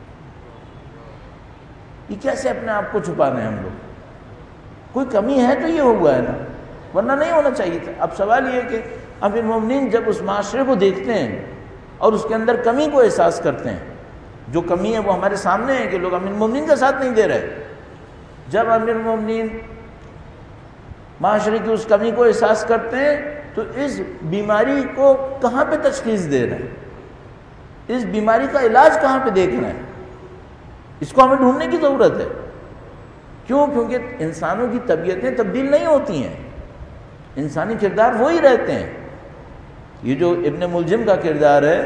یہ کیسے اپنے آپ کو چھپانا ہے ہم لوگ؟ کوئی کمی ہے تو یہ ہوا ہے نا، ورنہ نہیں ہونا چاہیے تھا۔ اب سوال یہ ہے کہ امیر المومنین جب اس معاشرے کو دیکھتے ہیں اور اس کے اندر کمی کو احساس کرتے ہیں، جو کمی ہے وہ ہمارے سامنے ہے کہ لوگ امیر المومنین کا ساتھ نہیں دے رہے، جب امیر المومنین معاشرے کی اس کمی کو احساس کرتے ہیں تو اس بیماری کو کہاں پہ تشخیص دے رہے ہیں، اس بیماری کا علاج کہاں پہ دیکھ رہے ہیں؟ اس کو ہمیں ڈھونڈنے کی ضرورت ہے۔ کیوں؟ کیونکہ انسانوں کی طبیعتیں تبدیل نہیں ہوتی ہیں، انسانی کردار وہی رہتے ہیں۔ یہ جو ابن ملجم کا کردار ہے،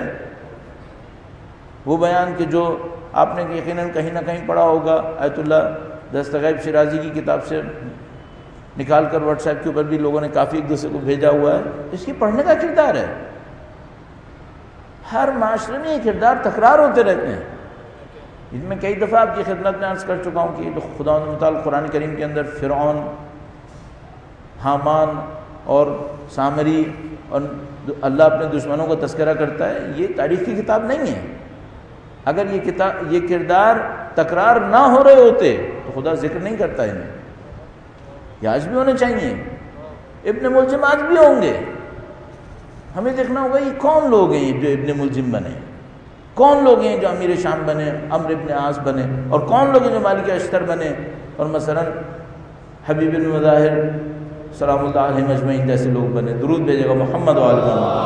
وہ بیان کہ جو آپ نے یقیناً کہیں نہ کہیں پڑھا ہوگا، آیت اللہ دستغیب شیرازی کی کتاب سے نکال کر واٹس ایپ کے اوپر بھی لوگوں نے کافی ایک دوسرے کو بھیجا ہوا ہے، اس کی پڑھنے کا کردار ہے۔ ہر معاشرے میں یہ کردار تکرار ہوتے رہتے ہیں۔ ان میں کئی دفعہ آپ کی خدمت میں عرض کر چکا ہوں کہ خدا متعال قرآن کریم کے اندر فرعون، حامان اور سامری اور اللہ اپنے دشمنوں کا تذکرہ کرتا ہے، یہ تاریخ کی کتاب نہیں ہے۔ اگر یہ کتاب یہ کردار تکرار نہ ہو رہے ہوتے تو خدا ذکر نہیں کرتا انہیں۔ یہ آج بھی ہونے چاہیے، ابن ملجم آج بھی ہوں گے۔ ہمیں دیکھنا ہوگا یہ کون لوگ ہیں جو ابن ملجم بنے، کون لوگ ہیں جو امیر شام بنے، عمرو ابن عاص بنے، اور کون لوگ ہیں جو مالک اشتر بنے، اور مثلا حبیب بن مظاہر سلام اللہ علیہ مجمعین جیسے لوگ بنے۔ درود بھیجے گا محمد و آل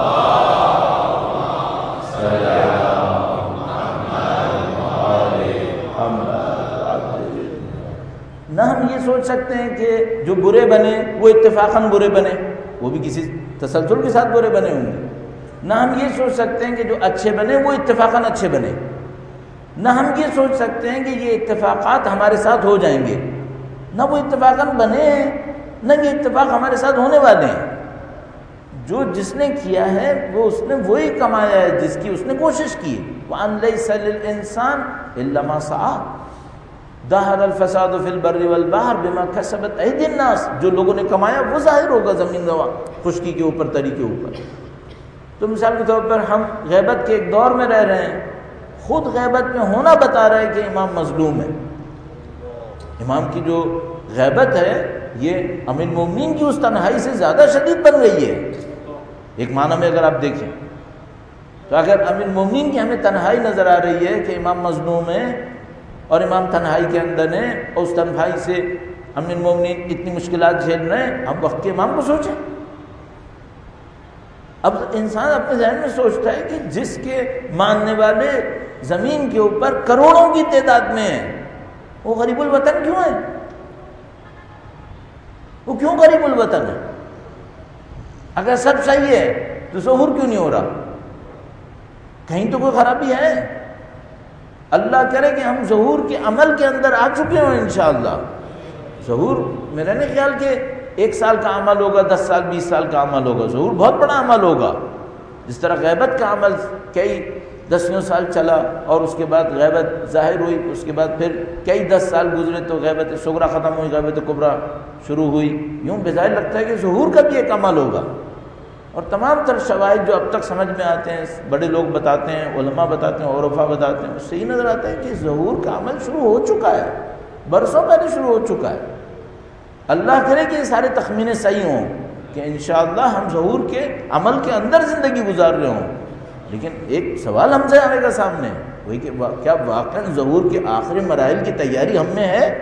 نہ ہم یہ سوچ سکتے ہیں کہ جو برے بنے وہ اتفاقاً برے بنے، وہ بھی کسی تسلسل کے ساتھ برے بنے ہوں گے۔ نہ ہم یہ سوچ سکتے ہیں کہ جو اچھے بنے وہ اتفاقاً اچھے بنے۔ نہ ہم یہ سوچ سکتے ہیں کہ یہ اتفاقات ہمارے ساتھ ہو جائیں گے، نہ وہ اتفاقاً بنے ہیں نہ یہ اتفاق ہمارے ساتھ ہونے والے ہیں۔ جو جس نے کیا ہے وہ اس نے وہی کمایا ہے جس کی اس نے کوشش کی۔ وَأَن لَيْسَ لِلْإِنسَانِ إِلَّا مَا سَعَىٰ ظَهَرَ الْفَسَادُ فِي الْبَرِّ وَالْبَحْرِ بِمَا كَسَبَتْ أَيْدِي النَّاسِ، جو لوگوں نے کمایا وہ ظاہر ہوگا زمین و خشکی کے اوپر، تری کے اوپر۔ تو مثال کے طور پر ہم غیبت کے ایک دور میں رہ رہے ہیں، خود غیبت میں ہونا بتا رہا ہے کہ امام مظلوم ہے۔ امام کی جو غیبت ہے یہ امیر المومنین کی اس تنہائی سے زیادہ شدید بن گئی ہے۔ ایک معنی میں اگر آپ دیکھیں تو اگر امیر المومنین کی ہمیں تنہائی نظر آ رہی ہے کہ امام مظلوم ہے اور امام تنہائی کے اندر ہیں، اور اس تنہائی سے امیر المومنین اتنی مشکلات جھیل رہے ہیں، اب وقت کے امام کو سوچیں۔ اب انسان اپنے ذہن میں سوچتا ہے کہ جس کے ماننے والے زمین کے اوپر کروڑوں کی تعداد میں ہیں، وہ غریب الوطن کیوں ہے؟ وہ کیوں غریب الوطن ہے؟ اگر سب صحیح ہے تو ظہور کیوں نہیں ہو رہا؟ کہیں تو کوئی خرابی ہے۔ اللہ کرے کہ ہم ظہور کے عمل کے اندر آ چکے ہوں انشاءاللہ۔ ظہور میرا نہیں خیال کہ ایک سال کا عمل ہوگا، دس سال بیس سال کا عمل ہوگا، ظہور بہت بڑا عمل ہوگا۔ جس طرح غیبت کا عمل کئی دسیوں سال چلا اور اس کے بعد غیبت ظاہر ہوئی، اس کے بعد پھر کئی دس سال گزرے تو غیبت صغرا ختم ہوئی، غیبت کبرا شروع ہوئی، یوں بظاہر لگتا ہے کہ ظہور کا بھی ایک عمل ہوگا۔ اور تمام تر شواہد جو اب تک سمجھ میں آتے ہیں، بڑے لوگ بتاتے ہیں، علماء بتاتے ہیں، عرفاء بتاتے ہیں، اس سے یہ نظر آتا ہے کہ ظہور کا عمل شروع ہو چکا ہے، برسوں پہلے شروع ہو چکا ہے۔ اللہ کرے کہ یہ سارے تخمینے صحیح ہوں، کہ انشاءاللہ ہم ظہور کے عمل کے اندر زندگی گزار رہے ہوں. لیکن ایک سوال ہم سے آئے گا سامنے، وہی کہ کیا واقعاً ظہور کے آخری مراحل کی تیاری ہم میں ہے؟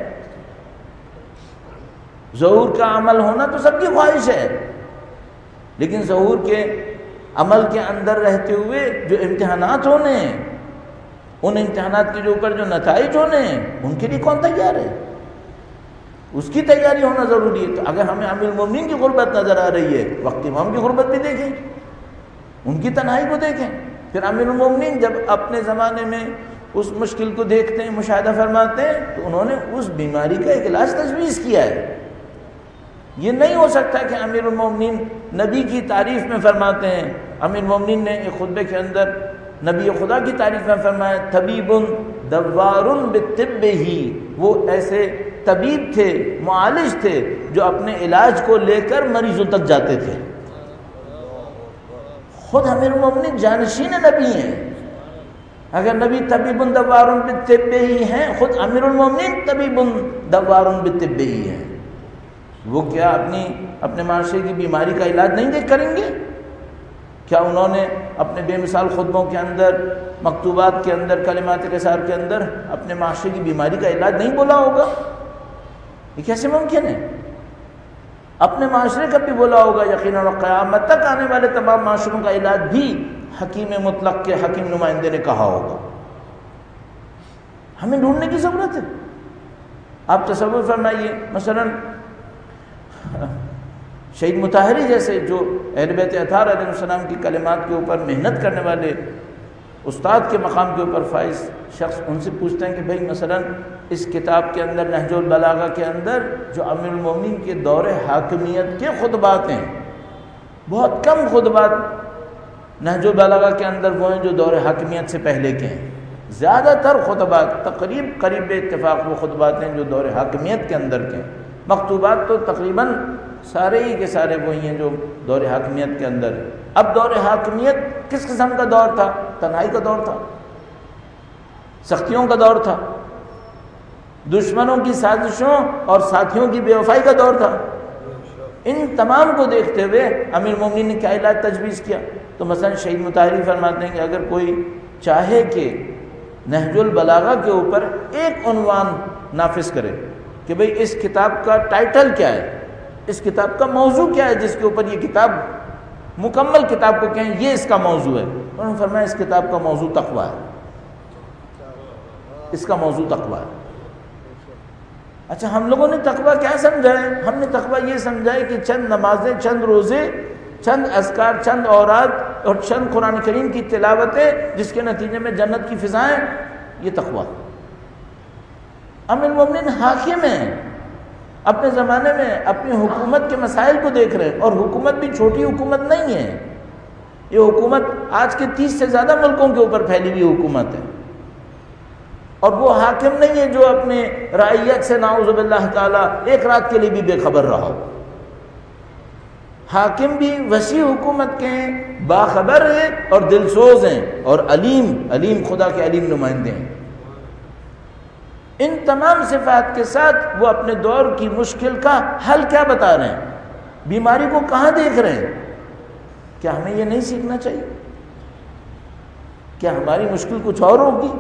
ظہور کا عمل ہونا تو سب کی خواہش ہے، لیکن ظہور کے عمل کے اندر رہتے ہوئے جو امتحانات ہونے ہیں، ان امتحانات کے اوپر جو نتائج ہونے ہیں، ان کے لیے کون تیار ہے؟ اس کی تیاری ہونا ضروری ہے. تو اگر ہمیں امیر المومنین کی غربت نظر آ رہی ہے، وقت امام کی غربت بھی دیکھیں، ان کی تنہائی کو دیکھیں. پھر امیر المومنین جب اپنے زمانے میں اس مشکل کو دیکھتے ہیں، مشاہدہ فرماتے ہیں، تو انہوں نے اس بیماری کا ایک علاج تجویز کیا ہے. یہ نہیں ہو سکتا کہ امیر المومنین نبی کی تعریف میں فرماتے ہیں. امیر المومنین نے ایک خطبے کے اندر نبی خدا کی تعریف میں فرمایا طبیب دوار بالطب ہی، وہ ایسے طبیب تھے، معالج تھے جو اپنے علاج کو لے کر مریضوں تک جاتے تھے. خود امیر المومنین جانشین نبی ہیں. اگر نبی طبیب دوار بالطب ہی ہیں، خود امیر المومنین طبیب دوار بالطب ہی ہیں. وہ کیا اپنی اپنے معاشرے کی بیماری کا علاج نہیں دیکھ کریں گے؟ کیا انہوں نے اپنے بے مثال خطبوں کے اندر، مکتوبات کے اندر، کلمات قصار کے اندر اپنے معاشرے کی بیماری کا علاج نہیں بولا ہوگا؟ یہ کیسے ممکن ہے؟ اپنے معاشرے کا بھی بولا ہوگا یقیناً، اور قیامت تک آنے والے تمام معاشروں کا علاج بھی حکیم مطلق کے حکیم نمائندے نے کہا ہوگا. ہمیں ڈھونڈنے کی ضرورت ہے. آپ تصور فرمائیے مثلا شہید مطہری جیسے جو اہل بیت اطہار علیہ السلام کی کلمات کے اوپر محنت کرنے والے استاد کے مقام کے اوپر فائز شخص، ان سے پوچھتے ہیں کہ بھائی مثلا اس کتاب کے اندر نہج البلاغہ کے اندر جو امیر المومنین کے دور حاکمیت کے خطبات ہیں، بہت کم خطبات نہج البلاغہ کے اندر وہ ہیں جو دور حاکمیت سے پہلے کے ہیں. زیادہ تر خطبات تقریب قریب اتفاق وہ خطبات ہیں جو دور حاکمیت کے اندر کے ہیں. مکتوبات تو تقریباً سارے ہی کے سارے وہی ہیں جو دور حاکمیت کے اندر ہیں. اب دور حاکمیت کس قسم کا دور تھا؟ تنہائی کا دور تھا، سختیوں کا دور تھا، دشمنوں کی سازشوں اور ساتھیوں کی بے وفائی کا دور تھا. ان تمام کو دیکھتے ہوئے امیر المومنین نے کیا علاج تجویز کیا؟ تو مثلا شہید مطہری فرماتے ہیں کہ اگر کوئی چاہے کہ نہج البلاغہ کے اوپر ایک عنوان نافذ کرے کہ بھئی اس کتاب کا ٹائٹل کیا ہے، اس کتاب کا موضوع کیا ہے، جس کے اوپر یہ کتاب مکمل کتاب کو کہیں یہ اس کا موضوع ہے، انہوں نے فرمایا اس کتاب کا موضوع تقویٰ ہے، اس کا موضوع تقویٰ ہے. اچھا ہم لوگوں نے تقویٰ کیا سمجھا ہے؟ ہم نے تقویٰ یہ سمجھا ہے کہ چند نمازیں، چند روزے، چند اذکار، چند اوراد اور چند قرآن کریم کی تلاوتیں جس کے نتیجے میں جنت کی فضائیں، یہ تقویٰ. امیر المومنین حاکم ہیں، اپنے زمانے میں اپنی حکومت کے مسائل کو دیکھ رہے ہیں، اور حکومت بھی چھوٹی حکومت نہیں ہے. یہ حکومت آج کے تیس سے زیادہ ملکوں کے اوپر پھیلی ہوئی حکومت ہے، اور وہ حاکم نہیں ہے جو اپنے رعیت سے نعوذ باللہ تعالیٰ ایک رات کے لیے بھی بے خبر رہا ہو. حاکم بھی وسیع حکومت کے ہیں، باخبر ہیں اور دلسوز ہیں، اور علیم علیم خدا کے علیم نمائندے ہیں. ان تمام صفات کے ساتھ وہ اپنے دور کی مشکل کا حل کیا بتا رہے ہیں، بیماری کو کہاں دیکھ رہے ہیں. کیا ہمیں یہ نہیں سیکھنا چاہیے؟ کیا ہماری مشکل کچھ اور ہوگی؟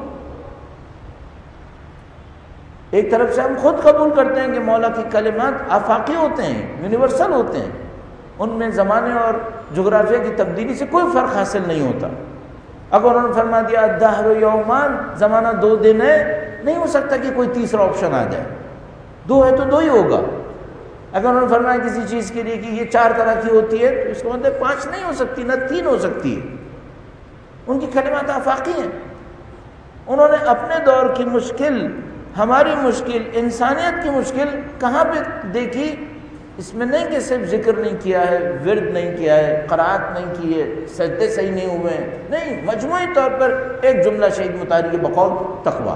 ایک طرف سے ہم خود قبول کرتے ہیں کہ مولا کے کلمات آفاقی ہوتے ہیں، یونیورسل ہوتے ہیں، ان میں زمانے اور جغرافیہ کی تبدیلی سے کوئی فرق حاصل نہیں ہوتا. اگر انہوں نے فرما دیا الدہر یومان، زمانہ دو دن ہے، نہیں ہو سکتا کہ کوئی تیسرا آپشن آ جائے، دو ہے تو دو ہی ہوگا. اگر انہوں نے فرمایا کسی چیز کے لیے کہ یہ چار طرح کی ہوتی ہے، تو اس کو مطلب پانچ نہیں ہو سکتی، نہ تین ہو سکتی ہے. ان کی کلمات آفاقی ہیں. انہوں نے اپنے دور کی مشکل، ہماری مشکل، انسانیت کی مشکل کہاں پہ دیکھی؟ اس میں نہیں کہ صرف ذکر نہیں کیا ہے، ورد نہیں کیا ہے، قرات نہیں کی ہے، سجدے صحیح نہیں ہوئے ہیں، نہیں، مجموعی طور پر ایک جملہ شہید مطہری کے بقول تقویٰ.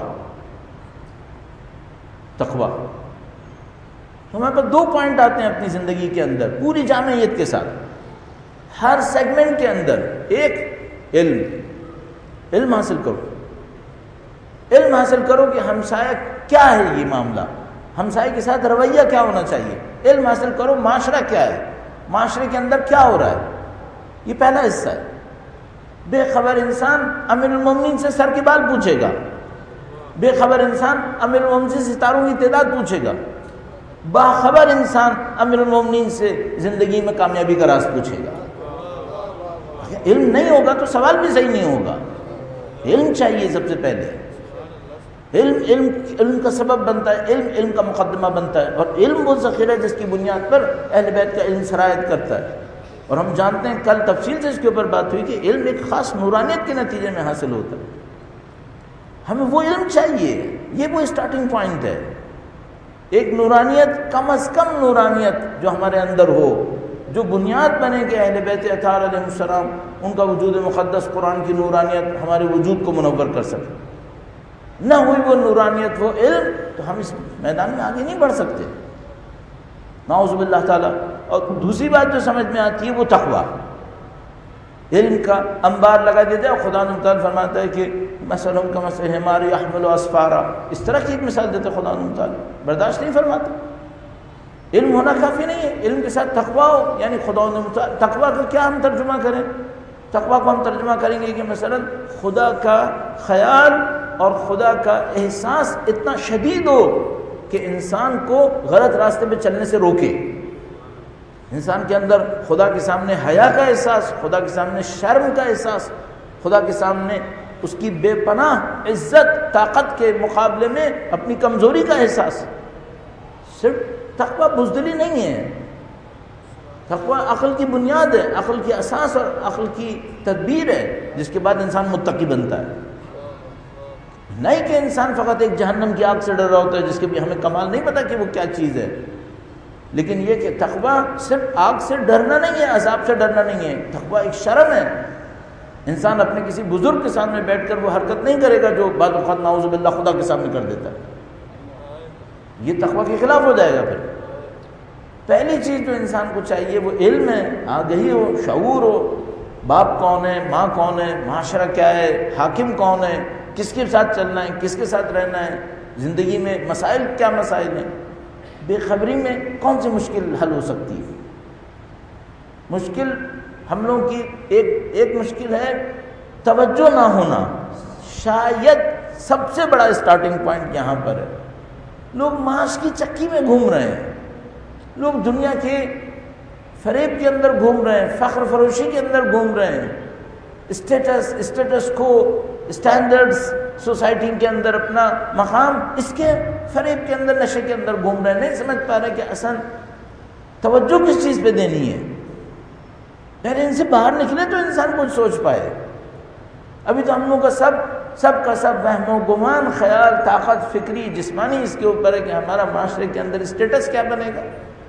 تقویٰ ہمارے پاس دو پوائنٹ آتے ہیں اپنی زندگی کے اندر پوری جامعیت کے ساتھ، ہر سیگمنٹ کے اندر. ایک علم، علم حاصل کرو، علم حاصل کرو کہ ہمسایہ کیا ہے، یہ معاملہ ہمسائے کے ساتھ رویہ کیا ہونا چاہیے. علم حاصل کرو معاشرہ کیا ہے، معاشرے کے اندر کیا ہو رہا ہے، یہ پہلا حصہ ہے۔ بے خبر انسان امیر المومنین سے سر کے بال پوچھے گا، بے خبر انسان امیر المومنین سے ستاروں کی تعداد پوچھے گا، باخبر انسان امیر المومنین سے زندگی میں کامیابی کا راز پوچھے گا۔ علم نہیں ہوگا تو سوال بھی صحیح نہیں ہوگا۔ علم چاہیے سب سے پہلے، علم علم علم کا سبب بنتا ہے، علم علم کا مقدمہ بنتا ہے، اور علم وہ ذخیرہ ہے جس کی بنیاد پر اہل بیت کا علم سرایت کرتا ہے۔ اور ہم جانتے ہیں، کل تفصیل سے اس کے اوپر بات ہوئی کہ علم ایک خاص نورانیت کے نتیجے میں حاصل ہوتا ہے۔ ہمیں وہ علم چاہیے، یہ وہ اسٹارٹنگ پوائنٹ ہے۔ ایک نورانیت، کم از کم نورانیت جو ہمارے اندر ہو، جو بنیاد بنے کہ اہل بیت اطہار علیہ السلام، ان کا وجود مقدس، قرآن کی نورانیت ہمارے وجود کو منور کر سکے۔ نہ ہوئی وہ نورانیت، وہ علم، تو ہم اس میدان میں آگے نہیں بڑھ سکتے، نعوذ باللہ تعالیٰ۔ اور دوسری بات جو سمجھ میں آتی ہے وہ تقویٰ، علم کا انبار لگا دیتا ہے۔ اور خدا تعالیٰ فرماتا ہے کہ مثلہم کمثل حمار یحمل اسفارا، اس طرح کی ایک مثال دیتے خدا تعالیٰ، برداشت نہیں فرماتا۔ علم ہونا کافی نہیں ہے، علم کے ساتھ تقویٰ ہو، یعنی خدا تعالیٰ۔ تقویٰ کا کیا ہم ترجمہ کریں؟ تقویٰ کو ہم ترجمہ کریں گے کہ مثلا خدا کا خیال اور خدا کا احساس اتنا شدید ہو کہ انسان کو غلط راستے پہ چلنے سے روکے۔ انسان کے اندر خدا کے سامنے حیا کا احساس، خدا کے سامنے شرم کا احساس، خدا کے سامنے اس کی بے پناہ عزت طاقت کے مقابلے میں اپنی کمزوری کا احساس۔ صرف تقویٰ بزدلی نہیں ہے، تقویٰ عقل کی بنیاد ہے، عقل کی اساس اور عقل کی تدبیر ہے، جس کے بعد انسان متقی بنتا ہے۔ نہیں کہ انسان فقط ایک جہنم کی آگ سے ڈر رہا ہوتا ہے جس کے بھی ہمیں کمال نہیں پتا کہ وہ کیا چیز ہے، لیکن یہ کہ تقویٰ صرف آگ سے ڈرنا نہیں ہے، عذاب سے ڈرنا نہیں ہے، تقویٰ ایک شرم ہے۔ انسان اپنے کسی بزرگ کے سامنے بیٹھ کر وہ حرکت نہیں کرے گا جو بعض اوقات نعوذ باللہ خدا کے سامنے کر دیتا ہے، یہ تقویٰ کے خلاف ہو جائے گا۔ پھر پہلی چیز جو انسان کو چاہیے وہ علم ہے، آگہی ہو، شعور ہو، باپ کون ہے، ماں کون ہے، معاشرہ کیا ہے، حاکم کون ہے، کس کے ساتھ چلنا ہے، کس کے ساتھ رہنا ہے، زندگی میں مسائل کیا مسائل ہیں۔ بے خبری میں کون سی مشکل حل ہو سکتی ہے؟ مشکل ہم لوگوں کی ایک ایک مشکل ہے توجہ نہ ہونا، شاید سب سے بڑا اسٹارٹنگ پوائنٹ یہاں پر ہے۔ لوگ معاش کی چکی میں گھوم رہے ہیں، لوگ دنیا کے فریب کے اندر گھوم رہے ہیں، فخر فروشی کے اندر گھوم رہے ہیں، اسٹیٹس اسٹیٹس کو اسٹینڈرڈز سوسائٹی کے اندر اپنا مقام، اس کے فریب کے اندر نشے کے اندر گھوم رہے ہیں، نہیں سمجھ پا رہے کہ اصل توجہ کس چیز پہ دینی ہے۔ پہلے ان سے باہر نکلے تو انسان کچھ سوچ پائے۔ ابھی تو ہم لوگوں کا سب سب کا سب وہم و گمان، خیال، طاقت فکری جسمانی اس کے اوپر ہے کہ ہمارا معاشرے کے اندر اسٹیٹس کیا بنے گا۔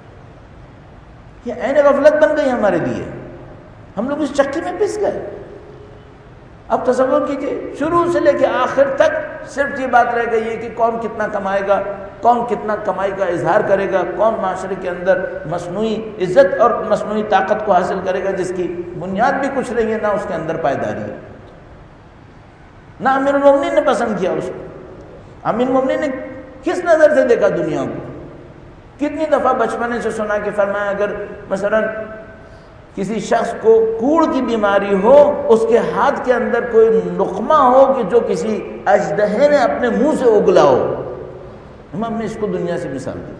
یہ عین غفلت بن گئی ہمارے لیے، ہم لوگ اس چکی میں پس گئے۔ اب تصور کیجئے شروع سے لے کے آخر تک صرف یہ بات رہ گئی ہے کہ کون کتنا کمائے گا، کون کتنا کمائی کا اظہار کرے گا، کون معاشرے کے اندر مصنوعی عزت اور مصنوعی طاقت کو حاصل کرے گا جس کی بنیاد بھی کچھ نہیں ہے، نہ اس کے اندر پائیداری ہے۔ نہ امیر المومنین نے پسند کیا اس کو۔ امیر المومنین نے کس نظر سے دیکھا دنیا کو؟ کتنی دفعہ بچپنے سے سنا کہ فرمایا اگر مثلا کسی شخص کو کوڑ کی بیماری ہو، اس کے ہاتھ کے اندر کوئی لقمہ ہو کہ جو کسی اژدہے نے اپنے منہ سے اگلا ہو، ہم نے اس کو دنیا سے مثال دی۔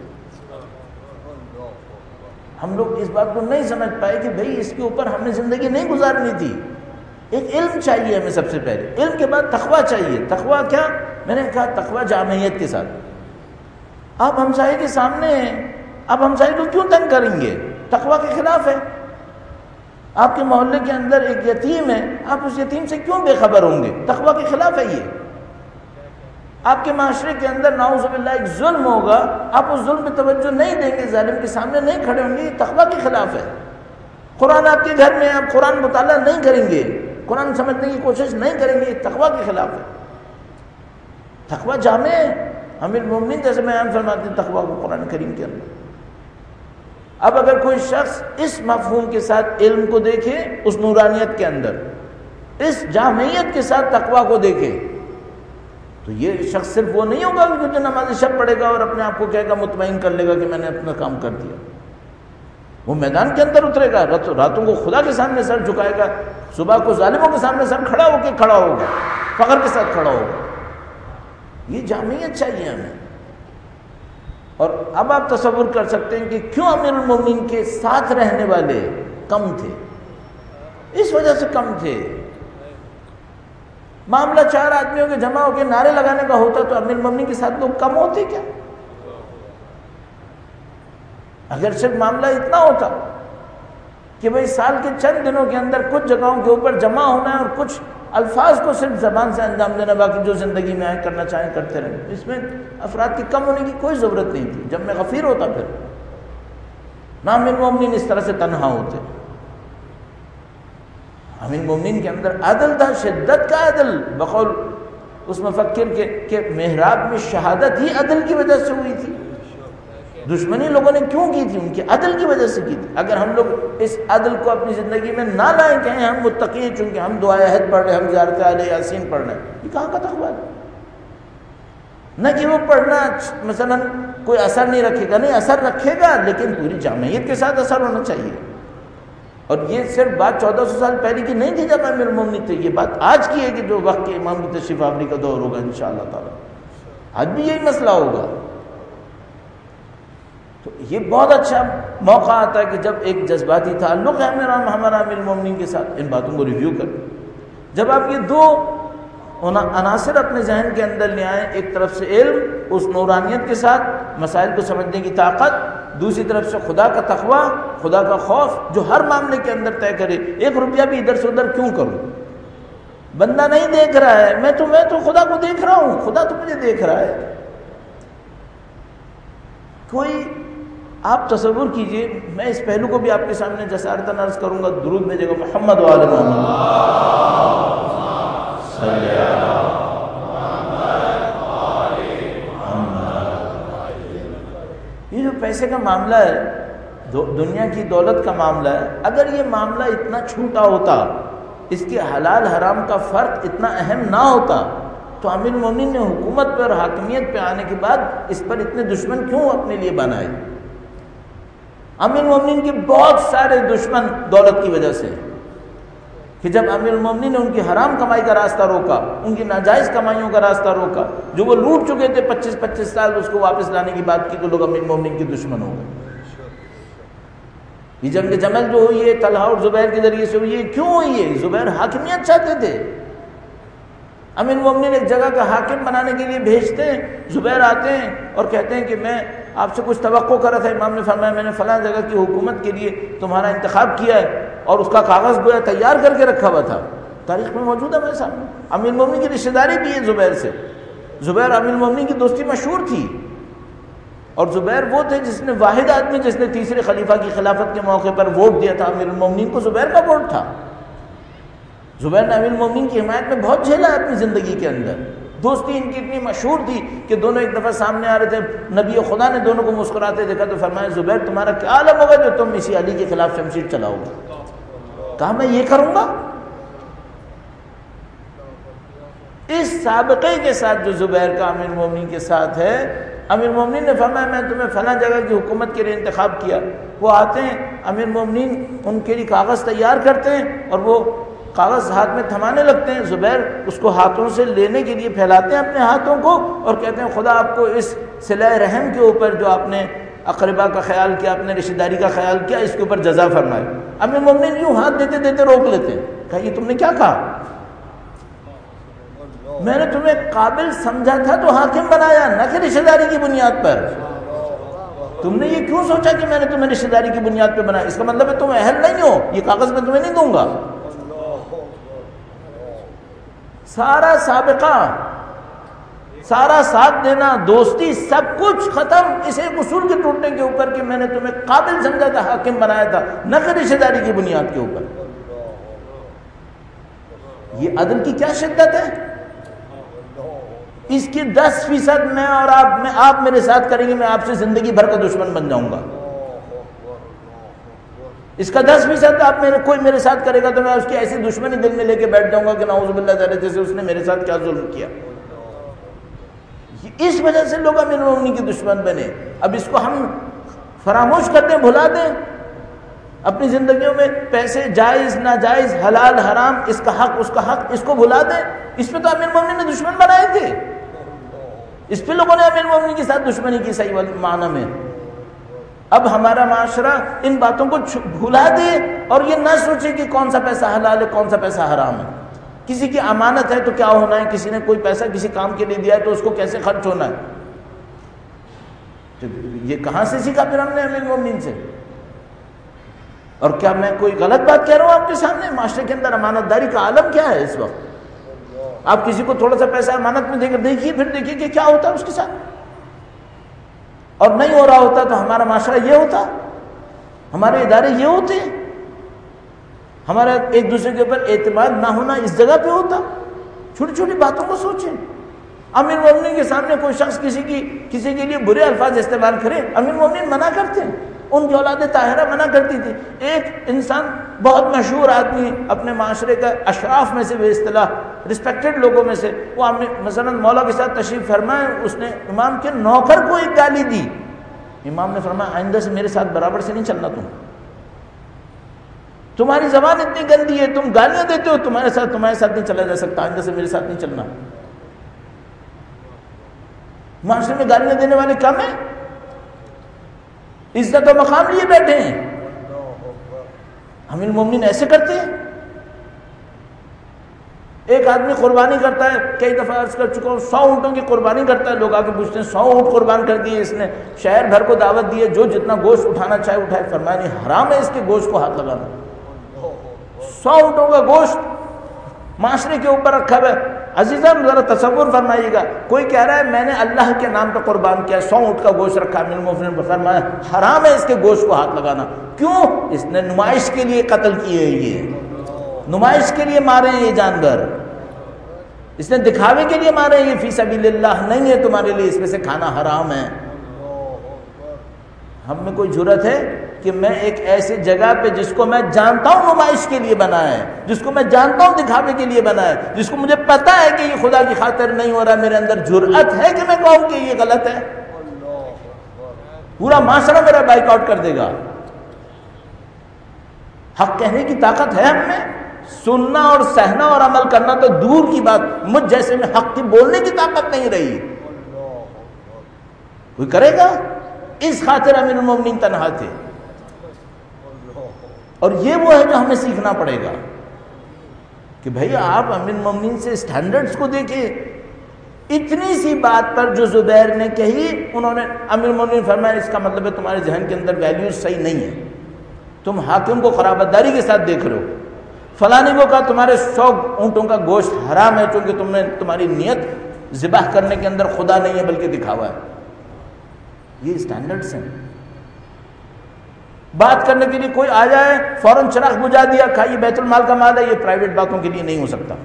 ہم لوگ اس بات کو نہیں سمجھ پائے کہ بھئی اس کے اوپر ہم نے زندگی نہیں گزارنی تھی۔ ایک علم چاہیے ہمیں سب سے پہلے، علم کے بعد تقویٰ چاہیے۔ تقویٰ کیا؟ میں نے کہا تقویٰ جامعیت کے ساتھ۔ آپ ہمسائے کے سامنے ہیں، آپ ہمسائے کو کیوں تنگ کریں گے؟ تقویٰ کے خلاف ہے۔ آپ کے محلے کے اندر ایک یتیم ہے، آپ اس یتیم سے کیوں بے خبر ہوں گے؟ تقویٰ کے خلاف ہے یہ۔ آپ کے معاشرے کے اندر نعوذ باللہ ایک ظلم ہوگا، آپ اس ظلم پہ توجہ نہیں دیں گے، ظالم کے سامنے نہیں کھڑے ہوں گے، یہ تقویٰ کے خلاف ہے۔ قرآن آپ کے گھر میں، آپ قرآن مطالعہ نہیں کریں گے، قرآن سمجھنے کی کوشش نہیں کریں گے، یہ تقویٰ کے خلاف ہے۔ تقویٰ جامع ہے، امیر المومنین جیسے بیان فرماتے ہیں تقویٰ کو قرآن کریم کے اندر۔ اب اگر کوئی شخص اس مفہوم کے ساتھ علم کو دیکھے، اس نورانیت کے اندر، اس جامعیت کے ساتھ تقویٰ کو دیکھے، تو یہ شخص صرف وہ نہیں ہوگا کہ جو نماز شب پڑھے گا اور اپنے آپ کو کہے گا، مطمئن کر لے گا کہ میں نے اپنا کام کر دیا۔ وہ میدان کے اندر اترے گا، راتوں کو خدا کے سامنے سر جھکائے گا، صبح کو ظالموں کے سامنے سر کھڑا ہو کے کھڑا ہوگا، فخر کے ساتھ کھڑا ہوگا. یہ جامعیت چاہیے ہمیں. اور اب آپ تصور کر سکتے ہیں کہ کیوں امیر المومنین کے ساتھ رہنے والے کم تھے. اس وجہ سے کم تھے. معاملہ چار آدمیوں کے جمع ہو کے نعرے لگانے کا ہوتا تو امیر المومنین کے ساتھ لوگ کم ہوتے کیا؟ اگر صرف معاملہ اتنا ہوتا کہ بھئی سال کے چند دنوں کے اندر کچھ جگہوں کے اوپر جمع ہونا ہے اور کچھ الفاظ کو صرف زبان سے انجام دینا، باقی جو زندگی میں آئے کرنا چاہیں کرتے رہیں، اس میں افراد کی کم ہونے کی کوئی ضرورت نہیں تھی. جب میں غفیر ہوتا پھر نہ امیر المومنین اس طرح سے تنہا ہوتے. امیر المومنین کے اندر عدل تھا، شدت کا عدل. بقول اس مفکر کے کہ محراب میں شہادت ہی عدل کی وجہ سے ہوئی تھی. دشمنی لوگوں نے کیوں کی تھی؟ ان کے عدل کی وجہ سے کی تھی. اگر ہم لوگ اس عدل کو اپنی زندگی میں نہ لائیں، کہیں ہم متقی ہیں چونکہ ہم دعائے عہد پڑھ رہے ہیں، ہم زیارت اہل یاسین پڑھ رہے ہیں، یہ کہاں کا تقویٰ ہے؟ نہ کہ وہ پڑھنا مثلا کوئی اثر نہیں رکھے گا، نہیں اثر رکھے گا لیکن پوری جامعیت کے ساتھ اثر ہونا چاہیے. اور یہ صرف بات چودہ سو سال پہلے کی نہیں تھی جب امیر المومنین تھے، یہ بات آج کی ہے کہ جو وقت کے امام کی تشریف آوری کا دور ہوگا انشاءاللہ تعالی، آج بھی یہی مسئلہ ہوگا. تو یہ بہت اچھا موقع آتا ہے کہ جب ایک جذباتی تعلق ہے میرا ہمارا امیر المومنین کے ساتھ، ان باتوں کو ریویو کر. جب آپ یہ دو عناصر اپنے ذہن کے اندر لے آئیں، ایک طرف سے علم اس نورانیت کے ساتھ مسائل کو سمجھنے کی طاقت، دوسری طرف سے خدا کا تقویٰ، خدا کا خوف جو ہر معاملے کے اندر طے کرے. ایک روپیہ بھی ادھر سے ادھر کیوں کروں؟ بندہ نہیں دیکھ رہا ہے، میں تو میں تو خدا کو دیکھ رہا ہوں، خدا تو مجھے دیکھ رہا ہے. کوئی آپ تصور کیجئے، میں اس پہلو کو بھی آپ کے سامنے جسارتاً عرض کروں گا، درود بھیجے گا محمد و آل محمد صلی اللہ. یہ جو پیسے کا معاملہ ہے، دنیا کی دولت کا معاملہ ہے، اگر یہ معاملہ اتنا چھوٹا ہوتا، اس کے حلال حرام کا فرق اتنا اہم نہ ہوتا، تو امیر المومنین نے حکومت پر، حاکمیت پہ آنے کے بعد اس پر اتنے دشمن کیوں اپنے لیے بنائے؟ امیر المومنین کے بہت سارے دشمن دولت کی وجہ سے، کہ جب امیر المومنین نے ان کی حرام کمائی کا راستہ روکا، ان کی ناجائز کمائیوں کا راستہ روکا، جو وہ لوٹ چکے تھے پچیس پچیس سال، اس کو واپس لانے کی بات کی تو لوگ امیر المومنین کے دشمن ہو گئے. یہ جنگ جمل جو ہوئی ہے طلحہ اور زبیر کے ذریعے سے ہوئی ہے، کیوں ہوئی ہے؟ زبیر حاکمیت چاہتے تھے. امیر المومنین ایک جگہ کا حاکم بنانے کے لیے بھیجتے ہیں، زبیر آتے ہیں اور کہتے ہیں کہ میں آپ سے کچھ توقع کر رہا تھا. امام نے فرمایا میں نے فلاں جگہ کی حکومت کے لیے تمہارا انتخاب کیا ہے، اور اس کا کاغذ گویا تیار کر کے رکھا ہوا تھا، تاریخ میں موجود ہے میرے سامنے. امیر المومنین کی رشتہ داری بھی ہے زبیر سے. زبیر امیر المومنین کی دوستی مشہور تھی، اور زبیر وہ تھے جس نے واحد آدمی جس نے تیسرے خلیفہ کی خلافت کے موقع پر ووٹ دیا تھا امیر المومنین کو، زبیر کا ووٹ تھا. زبیر نے امیر المومنین کی حمایت میں بہت جھیلا ہے اپنی زندگی کے اندر. دوستی ان کی اتنی مشہور تھی کہ دونوں ایک دفعہ سامنے آ رہے تھے، نبی خدا نے دونوں کو مسکراتے دیکھا تو فرمایا زبیر تمہارا کیا عالم ہوگا جو تم اسی علی کے خلاف شمشیر چلاؤ گے؟ کہا میں یہ کروں گا. اس سابقے کے ساتھ جو زبیر کا امیر المومنین کے ساتھ ہے، امیر المومنین نے فرمایا میں تمہیں فلاں جگہ کی حکومت کے لیے انتخاب کیا. وہ آتے ہیں، امیر المومنین ان کے لیے کاغذ تیار کرتے ہیں اور وہ کاغذ ہاتھ میں تھمانے لگتے ہیں. زبیر اس کو ہاتھوں سے لینے کے لیے پھیلاتے ہیں اپنے ہاتھوں کو اور کہتے ہیں خدا آپ کو اس صلہ رحم کے اوپر جو آپ نے اقربا کا خیال کیا، اپنے رشتہ داری کا خیال کیا، اس کے اوپر جزا فرمائے. امیر المومنین یوں ہاتھ دیتے دیتے روک لیتے ہیں. کہا یہ تم نے کیا کہا؟ میں نے تمہیں قابل سمجھا تھا تو حاکم بنایا، نہ کہ رشتہ داری کی بنیاد پر. تم نے یہ کیوں سوچا کہ میں نے تمہیں رشتہ داری کی بنیاد پہ بنایا؟ اس کا مطلب ہے تم اہل نہیں ہو، یہ کاغذ میں تمہیں نہیں دوں گا. سارا سابقہ، سارا ساتھ دینا، دوستی، سب کچھ ختم اس ایک اصول کے ٹوٹنے کے اوپر کہ میں نے تمہیں قابل سمجھا تھا، حاکم بنایا تھا، نہ کہ رشتہ داری کی بنیاد کے اوپر. یہ عدل کی کیا شدت ہے! اس کی دس فیصد میں اور آپ میں آپ میرے ساتھ کریں گے، میں آپ سے زندگی بھر کا دشمن بن جاؤں گا. اس کا دس فیصد آپ میرے کوئی میرے ساتھ کرے گا تو میں اس کی ایسی دشمنی دل میں لے کے بیٹھ جاؤں گا کہ نعوذ باللہ تعالی جیسے اس نے میرے ساتھ کیا ظلم کیا. اس وجہ سے لوگ امیر المومنین کے دشمن بنے. اب اس کو ہم فراموش کرتے ہیں، بھلا دیں. اپنی زندگیوں میں پیسے جائز ناجائز حلال حرام، اس کا حق اس کا حق، اس کو بھلا دیں. اس پہ تو امیر المومنین نے دشمن بنائے تھے، اس پہ لوگوں نے امیر المومنین کے ساتھ دشمنی کی صحیح معنی میں. اب ہمارا معاشرہ ان باتوں کو بھلا دے اور یہ نہ سوچے کہ کون سا پیسہ حلال ہے کون سا پیسہ حرام ہے. کسی کی امانت ہے تو کیا ہونا ہے، کسی نے کوئی پیسہ کسی کام کے لیے دیا ہے تو اس کو کیسے خرچ ہونا ہے. تو یہ کہاں سے سیکھا پھر ہم نے امیر المومنین سے؟ اور کیا میں کوئی غلط بات کہہ رہا ہوں آپ کے سامنے؟ معاشرے کے اندر امانت داری کا عالم کیا ہے اس وقت؟ آپ کسی کو تھوڑا سا پیسہ امانت میں دے کر دیکھیے، پھر دیکھیے کہ کیا ہوتا ہے اس کے ساتھ. اور نہیں ہو رہا ہوتا تو ہمارا معاشرہ یہ ہوتا، ہمارے ادارے یہ ہوتے، ہمارا ایک دوسرے کے اوپر اعتماد نہ ہونا اس جگہ پہ ہوتا. چھوٹی چھوٹی باتوں کو سوچیں. امیر المومنین کے سامنے کوئی شخص کسی کی کسی کے لیے برے الفاظ استعمال کرے، امیر المومنین منع کرتے ہیں. ان کی اولاد طاہرہ منع کرتی تھی. ایک انسان بہت مشہور آدمی اپنے معاشرے کا اشراف میں سے، بے اصطلاح رسپیکٹڈ لوگوں میں سے، وہ مثلا مولا کے ساتھ تشریف فرمائے، اس نے امام کے نوکر کو ایک گالی دی. امام نے فرمایا آئندہ سے میرے ساتھ برابر سے نہیں چلنا، تم تمہاری زبان اتنی گندی ہے، تم گالیاں دیتے ہو، تمہارے ساتھ تمہارے ساتھ نہیں چلا جا سکتا، آئندہ سے میرے ساتھ نہیں چلنا. معاشرے میں گالیاں دینے والے کم ہیں، عزت و مقام لیے بیٹھے ہیں. امیر المومنین ایسے کرتے ہیں. ایک آدمی قربانی کرتا ہے، کئی دفعہ عرض کر چکا ہوں، سو اونٹوں کی قربانی کرتا ہے. لوگ آ کے پوچھتے ہیں سو اونٹ قربان کر دیے اس نے، شہر بھر کو دعوت دی ہے، جو جتنا گوشت اٹھانا چاہے اٹھائے. فرمایا نہیں، حرام ہے اس کے گوشت کو ہاتھ لگانا. سو اونٹوں کا گوشت معاشرے کے اوپر رکھا ہوا ہے. عزیزان ذرا تصور فرمائیے گا، کوئی کہہ رہا ہے میں نے اللہ کے نام پہ قربان کیا، سو اونٹ کا گوشت رکھا. امیر المومنین نے فرمایا حرام ہے اس کے گوشت کو ہاتھ لگانا. کیوں؟ اس نے نمائش کے لیے قتل کیے، یہ نمائش کے لیے مارے ہیں، یہ جانور اس نے دکھاوے کے لیے مارے ہیں، یہ فی سبیل اللہ نہیں ہے تمہارے لیے، اس میں سے کھانا حرام ہے. ہم میں کوئی جرأت ہے کہ میں ایک ایسی جگہ پہ جس کو میں جانتا ہوں نمائش کے لیے بنا ہے، جس کو میں جانتا ہوں دکھاوے کے لیے بنا ہے، جس کو مجھے پتا ہے کہ یہ خدا کی خاطر نہیں ہو رہا، میرے اندر جرأت ہے کہ میں کہوں کہ یہ غلط ہے؟ پورا معاشرہ میرا بائیک آؤٹ کر دے گا. حق کہنے کی طاقت ہے ہم میں، سننا اور سہنا اور عمل کرنا تو دور کی بات، مجھ جیسے میں حق کی بولنے کی طاقت نہیں رہی. کوئی کرے گا؟ اس خاطر امیر المومنین تنہا تھے. اور یہ وہ ہے جو ہمیں سیکھنا پڑے گا کہ بھئی آپ امیر المومنین سے اسٹینڈرڈز کو دیکھیں. اتنی سی بات پر جو زبیر نے کہی، انہوں نے امیر المومنین فرمایا اس کا مطلب ہے تمہارے ذہن کے اندر ویلیوز صحیح نہیں ہے، تم حاکم کو خرابتداری کے ساتھ دیکھ رہے ہو. فلانی کو کہا تمہارے سو اونٹوں کا گوشت حرام ہے چونکہ تم نے تمہاری نیت ذبح کرنے کے اندر خدا نہیں ہے بلکہ دکھاوا ہے. یہ اسٹینڈرڈز ہیں. بات کرنے کے لیے کوئی آ جائے فوراً چراغ بجھا دیا، کہا یہ بیت المال کا مال ہے، یہ پرائیویٹ باتوں کے لیے نہیں ہو سکتا.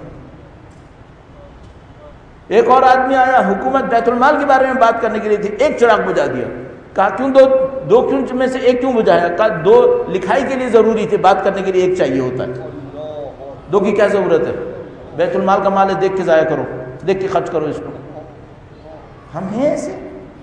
ایک اور آدمی آیا، حکومت بیت المال کے بارے میں بات کرنے کے لیے تھی، ایک چراغ بجھا دیا. کہا کیوں دو دو کیوں میں سے ایک کیوں بجھایا؟ کہا دو لکھائی کے لیے ضروری تھی، بات کرنے کے لیے ایک چاہیے ہوتا ہے. دو کی کیا ضرورت ہے؟ بیت المال کا مال ہے، دیکھ کے ضائع کرو، دیکھ کے خرچ کرو اس کو. ہم ہیں ایسے؟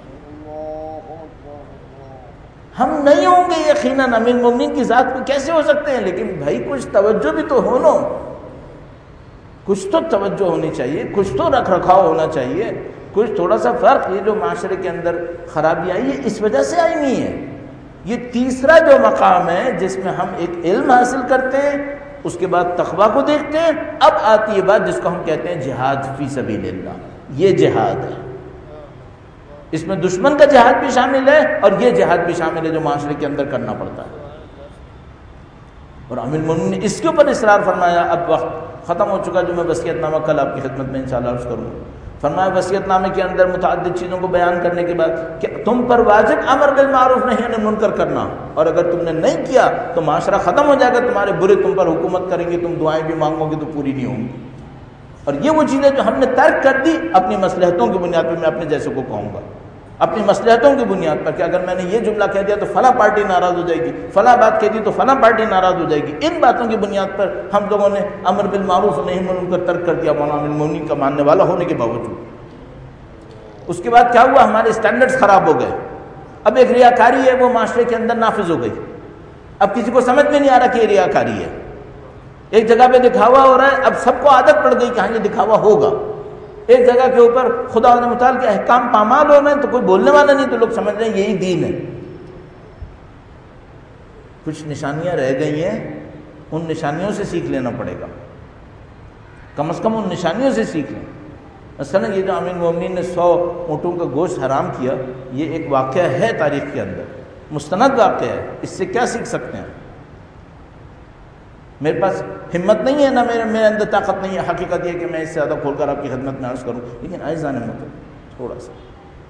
ہم نہیں ہوں گے یقیناً. امیر المومنین کی ذات پہ کیسے ہو سکتے ہیں؟ لیکن بھائی کچھ توجہ بھی تو ہو نا، کچھ تو توجہ ہونی چاہیے، کچھ تو رکھ رکھاؤ ہونا چاہیے، کچھ تھوڑا سا فرق. یہ جو معاشرے کے اندر خرابی آئی ہے اس وجہ سے آئی نہیں ہے. یہ تیسرا جو مقام ہے جس میں ہم ایک علم حاصل کرتے ہیں، اس کے بعد تقویٰ کو دیکھتے ہیں. اب آتی ہے بات جس کو ہم کہتے ہیں جہاد فی سبیل اللہ. یہ جہاد ہے، اس میں دشمن کا جہاد بھی شامل ہے اور یہ جہاد بھی شامل ہے جو معاشرے کے اندر کرنا پڑتا ہے. اور امیر المومنین نے اس کے اوپر اصرار فرمایا. اب وقت ختم ہو چکا جو میں وصیت نامہ کل آپ کی خدمت میں انشاءاللہ عرض کروں. فرمایا وصیت نامے کے اندر متعدد چیزوں کو بیان کرنے کے بعد کہ تم پر واجب امر بالمعروف نہی عن المنکر کرنا، اور اگر تم نے نہیں کیا تو معاشرہ ختم ہو جائے گا، تمہارے برے تم پر حکومت کریں گے، تم دعائیں بھی مانگو گے تو پوری نہیں ہوں گی. اور یہ وہ چیزیں جو ہم نے ترک کر دی اپنی مصلحتوں کی بنیاد پر. میں اپنے جیسے کو کہوں گا اپنی مصلحتوں کی بنیاد پر کہ اگر میں نے یہ جملہ کہہ دیا تو فلاں پارٹی ناراض ہو جائے گی، فلاں بات کہہ دی تو فلاں پارٹی ناراض ہو جائے گی. ان باتوں کی بنیاد پر ہم لوگوں نے امر بالمعروف نہی عن المنکر ترک کر دیا مولانا امیر المومنین کا ماننے والا ہونے کے باوجود. اس کے بعد کیا ہوا؟ ہمارے اسٹینڈرڈز خراب ہو گئے. اب ایک ریاکاری ہے وہ معاشرے کے اندر نافذ ہو گئی. اب کسی کو سمجھ میں نہیں آ رہا کہ یہ ریاکاری ہے. ایک جگہ پہ دکھاوا ہو رہا ہے، اب سب کو عادت پڑ گئی کہ ہاں یہ دکھاوا ہوگا. ایک جگہ کے اوپر خدا متعال کے احکام پامال ہو رہے ہیں تو کوئی بولنے والا نہیں، تو لوگ سمجھ رہے ہیں یہی دین ہے. کچھ نشانیاں رہ گئی ہیں، ان نشانیوں سے سیکھ لینا پڑے گا، کم از کم ان نشانیوں سے سیکھ لیں. مثلا یہ جو امیر المومنین نے سو اونٹوں کا گوشت حرام کیا، یہ ایک واقعہ ہے تاریخ کے اندر، مستند واقعہ ہے. اس سے کیا سیکھ سکتے ہیں؟ میرے پاس ہمت نہیں ہے، نہ میرے میرے اندر طاقت نہیں ہے. حقیقت یہ کہ میں اس سے زیادہ کھول کر آپ کی خدمت میں عرض کروں، لیکن عاجزانہ مطلب تھوڑا سا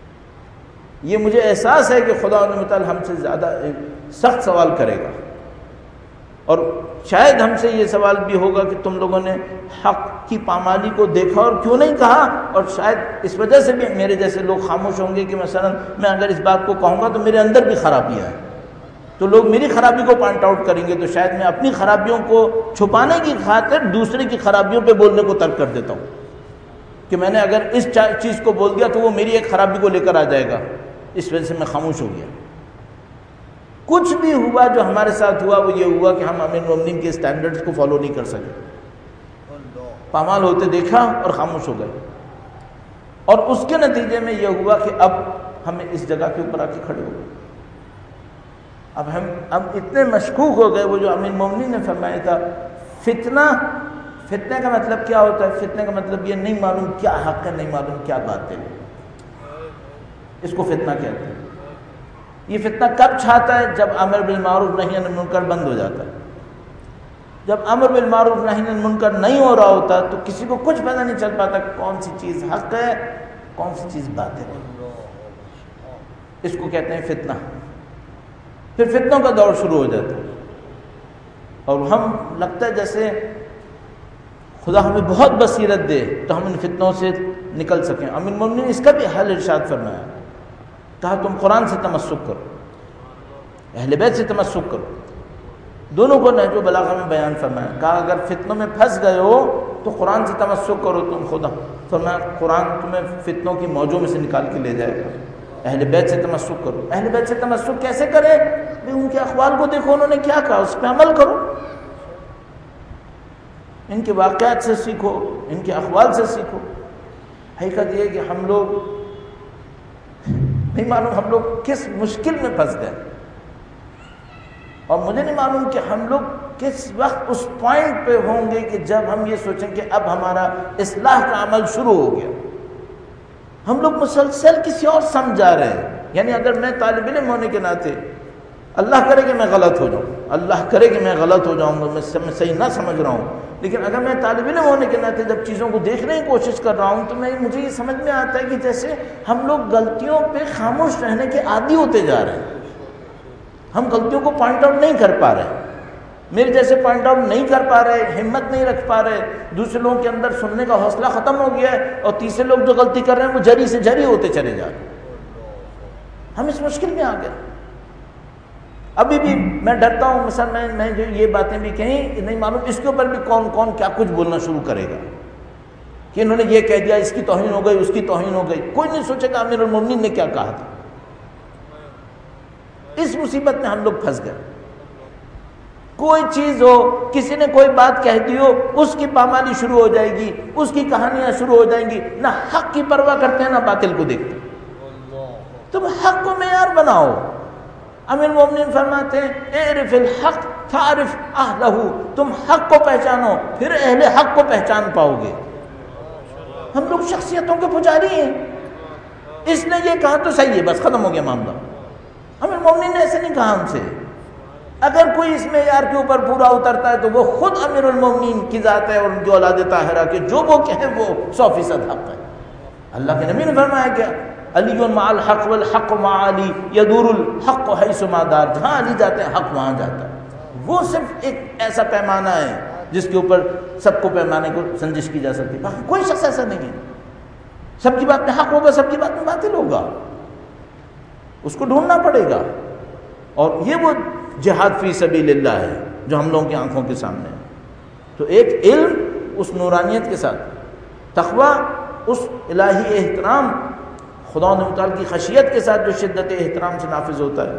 یہ مجھے احساس ہے کہ خدا متعال ہم سے زیادہ سخت سوال کرے گا، اور شاید ہم سے یہ سوال بھی ہوگا کہ تم لوگوں نے حق کی پامالی کو دیکھا اور کیوں نہیں کہا. اور شاید اس وجہ سے بھی میرے جیسے لوگ خاموش ہوں گے کہ مثلا میں اگر اس بات کو کہوں گا تو میرے اندر بھی خرابیاں ہیں، تو لوگ میری خرابی کو پوائنٹ آؤٹ کریں گے، تو شاید میں اپنی خرابیوں کو چھپانے کی خاطر دوسرے کی خرابیوں پہ بولنے کو ترک کر دیتا ہوں کہ میں نے اگر اس چیز کو بول دیا تو وہ میری ایک خرابی کو لے کر آ جائے گا، اس وجہ سے میں خاموش ہو گیا. کچھ بھی ہوا جو ہمارے ساتھ ہوا وہ یہ ہوا کہ ہم امیر المومنین کے اسٹینڈرڈز کو فالو نہیں کر سکے، پامال ہوتے دیکھا اور خاموش ہو گئے. اور اس کے نتیجے میں یہ ہوا کہ اب ہمیں اس جگہ کے اوپر آ کے کھڑے ہو گئے. اب ہم اب اتنے مشکوک ہو گئے. وہ جو امیر المومنین نے فرمایا تھا فتنہ، فتنے کا مطلب کیا ہوتا ہے؟ فتنے کا مطلب یہ نہیں معلوم کیا حق ہے، نہیں معلوم کیا بات ہے، اس کو فتنہ کہتے ہیں. یہ فتنہ کب چھاتا ہے؟ جب امر بالمعروف نہی عن المنکر بند ہو جاتا ہے. جب امر بالمعروف نہی عن المنکر نہیں ہو رہا ہوتا تو کسی کو کچھ پتہ نہیں چل پاتا کون سی چیز حق ہے، کون سی چیز باطل ہے. اس کو کہتے ہیں فتنہ. پھر فتنوں کا دور شروع ہو جاتا ہے، اور ہم لگتا ہے جیسے خدا ہمیں بہت بصیرت دے تو ہم ان فتنوں سے نکل سکیں. امیر المومنین نے اس کا بھی حل ارشاد فرمایا، کہا تم قرآن سے تمسک کرو، اہل بیت سے تمسک کرو. دونوں کو نہج البلاغہ میں بیان فرمایا. کہا اگر فتنوں میں پھنس گئے ہو تو قرآن سے تمسک کرو. تم خدا فرمایا قرآن تمہیں فتنوں کی موجوں میں سے نکال کے لے جائے گا. اہل بیت سے تمسک کرو. اہل بیت سے تمسک کیسے کرے؟ ان کے اقوال کو دیکھو، انہوں نے کیا کہا، اس پہ عمل کرو. ان کے واقعات سے سیکھو، ان کے اقوال سے سیکھو. حقیقت یہ ہے کہ ہم لوگ نہیں معلوم ہم لوگ کس مشکل میں پھنس گئے، اور مجھے نہیں معلوم کہ ہم لوگ کس وقت اس پوائنٹ پہ ہوں گے کہ جب ہم یہ سوچیں کہ اب ہمارا اصلاح کا عمل شروع ہو گیا. ہم لوگ مسلسل کسی اور سمجھا رہے ہیں. یعنی اگر میں طالب علم ہونے کے ناطے، اللہ کرے کہ میں غلط ہو جاؤں، اللہ کرے کہ میں غلط ہو جاؤں گا، میں صحیح نہ سمجھ رہا ہوں، لیکن اگر میں طالب علم ہونے کے ناطے جب چیزوں کو دیکھنے کی کوشش کر رہا ہوں تو میں مجھے یہ سمجھ میں آتا ہے کہ جیسے ہم لوگ غلطیوں پہ خاموش رہنے کے عادی ہوتے جا رہے ہیں. ہم غلطیوں کو پوائنٹ آؤٹ نہیں کر پا رہے، میرے جیسے پوائنٹ آؤٹ نہیں کر پا رہے، ہمت نہیں رکھ پا رہے. دوسرے لوگوں کے اندر سننے کا حوصلہ ختم ہو گیا ہے، اور تیسرے لوگ جو غلطی کر رہے ہیں وہ جری سے جری ہوتے چلے جا رہے ہیں. ہم اس مشکل میں آ گئے. ابھی بھی میں ڈرتا ہوں، مثلا میں میں جو یہ باتیں بھی کہیں نہیں معلوم اس کے اوپر بھی کون کون کیا کچھ بولنا شروع کرے گا کہ انہوں نے یہ کہہ دیا، اس کی توہین ہو گئی، اس کی توہین ہو گئی. کوئی نہیں سوچے گا امیر المومنین نے کیا کہا تھا. اس مصیبت میں ہم لوگ پھنس گئے. کوئی چیز ہو، کسی نے کوئی بات کہہ دی ہو، اس کی پامالی شروع ہو جائے گی، اس کی کہانیاں شروع ہو جائیں گی. نہ حق کی پرواہ کرتے ہیں نہ باطل کو دیکھتے. تم حق کو معیار بناؤ. امیر المومنین فرماتے ہیں اعرف الحق تعرف اہلہ، تم حق کو پہچانو پھر اہل حق کو پہچان پاؤ گے. ہم لوگ شخصیتوں کے پجاری ہیں. اس نے یہ کہا تو صحیح ہے، بس ختم ہو گیا معاملہ. امیر المومنین نے ایسے نہیں کہا ہم سے. اگر کوئی اس معیار کے اوپر پورا اترتا ہے تو وہ خود امیر المومنین کی ذات ہے اور ان کی اولاد طاہرہ کہ جو وہ کہیں وہ سو فیصد حق ہے. اللہ کے نبی نے فرمایا کیا، علی مع الحق والحق مع علی یدور الحق حیث ما دار. جہاں علی جاتے ہیں حق وہاں جاتا ہے. وہ صرف ایک ایسا پیمانہ ہے جس کے اوپر سب کو پیمانے کو سنجش کی جا سکتی ہے. باقی کوئی شخص ایسا نہیں ہے. سب کی بات میں حق ہوگا، سب کی بات میں باطل ہوگا. اس کو ڈھونڈنا پڑے گا. اور یہ وہ جہاد فی سبیل اللہ ہے جو ہم لوگوں کی آنکھوں کے سامنے ہے. تو ایک علم اس نورانیت کے ساتھ، تقویٰ اس الہی احترام، خدا و تعالی کی خشیت کے ساتھ جو شدت احترام سے نافذ ہوتا ہے،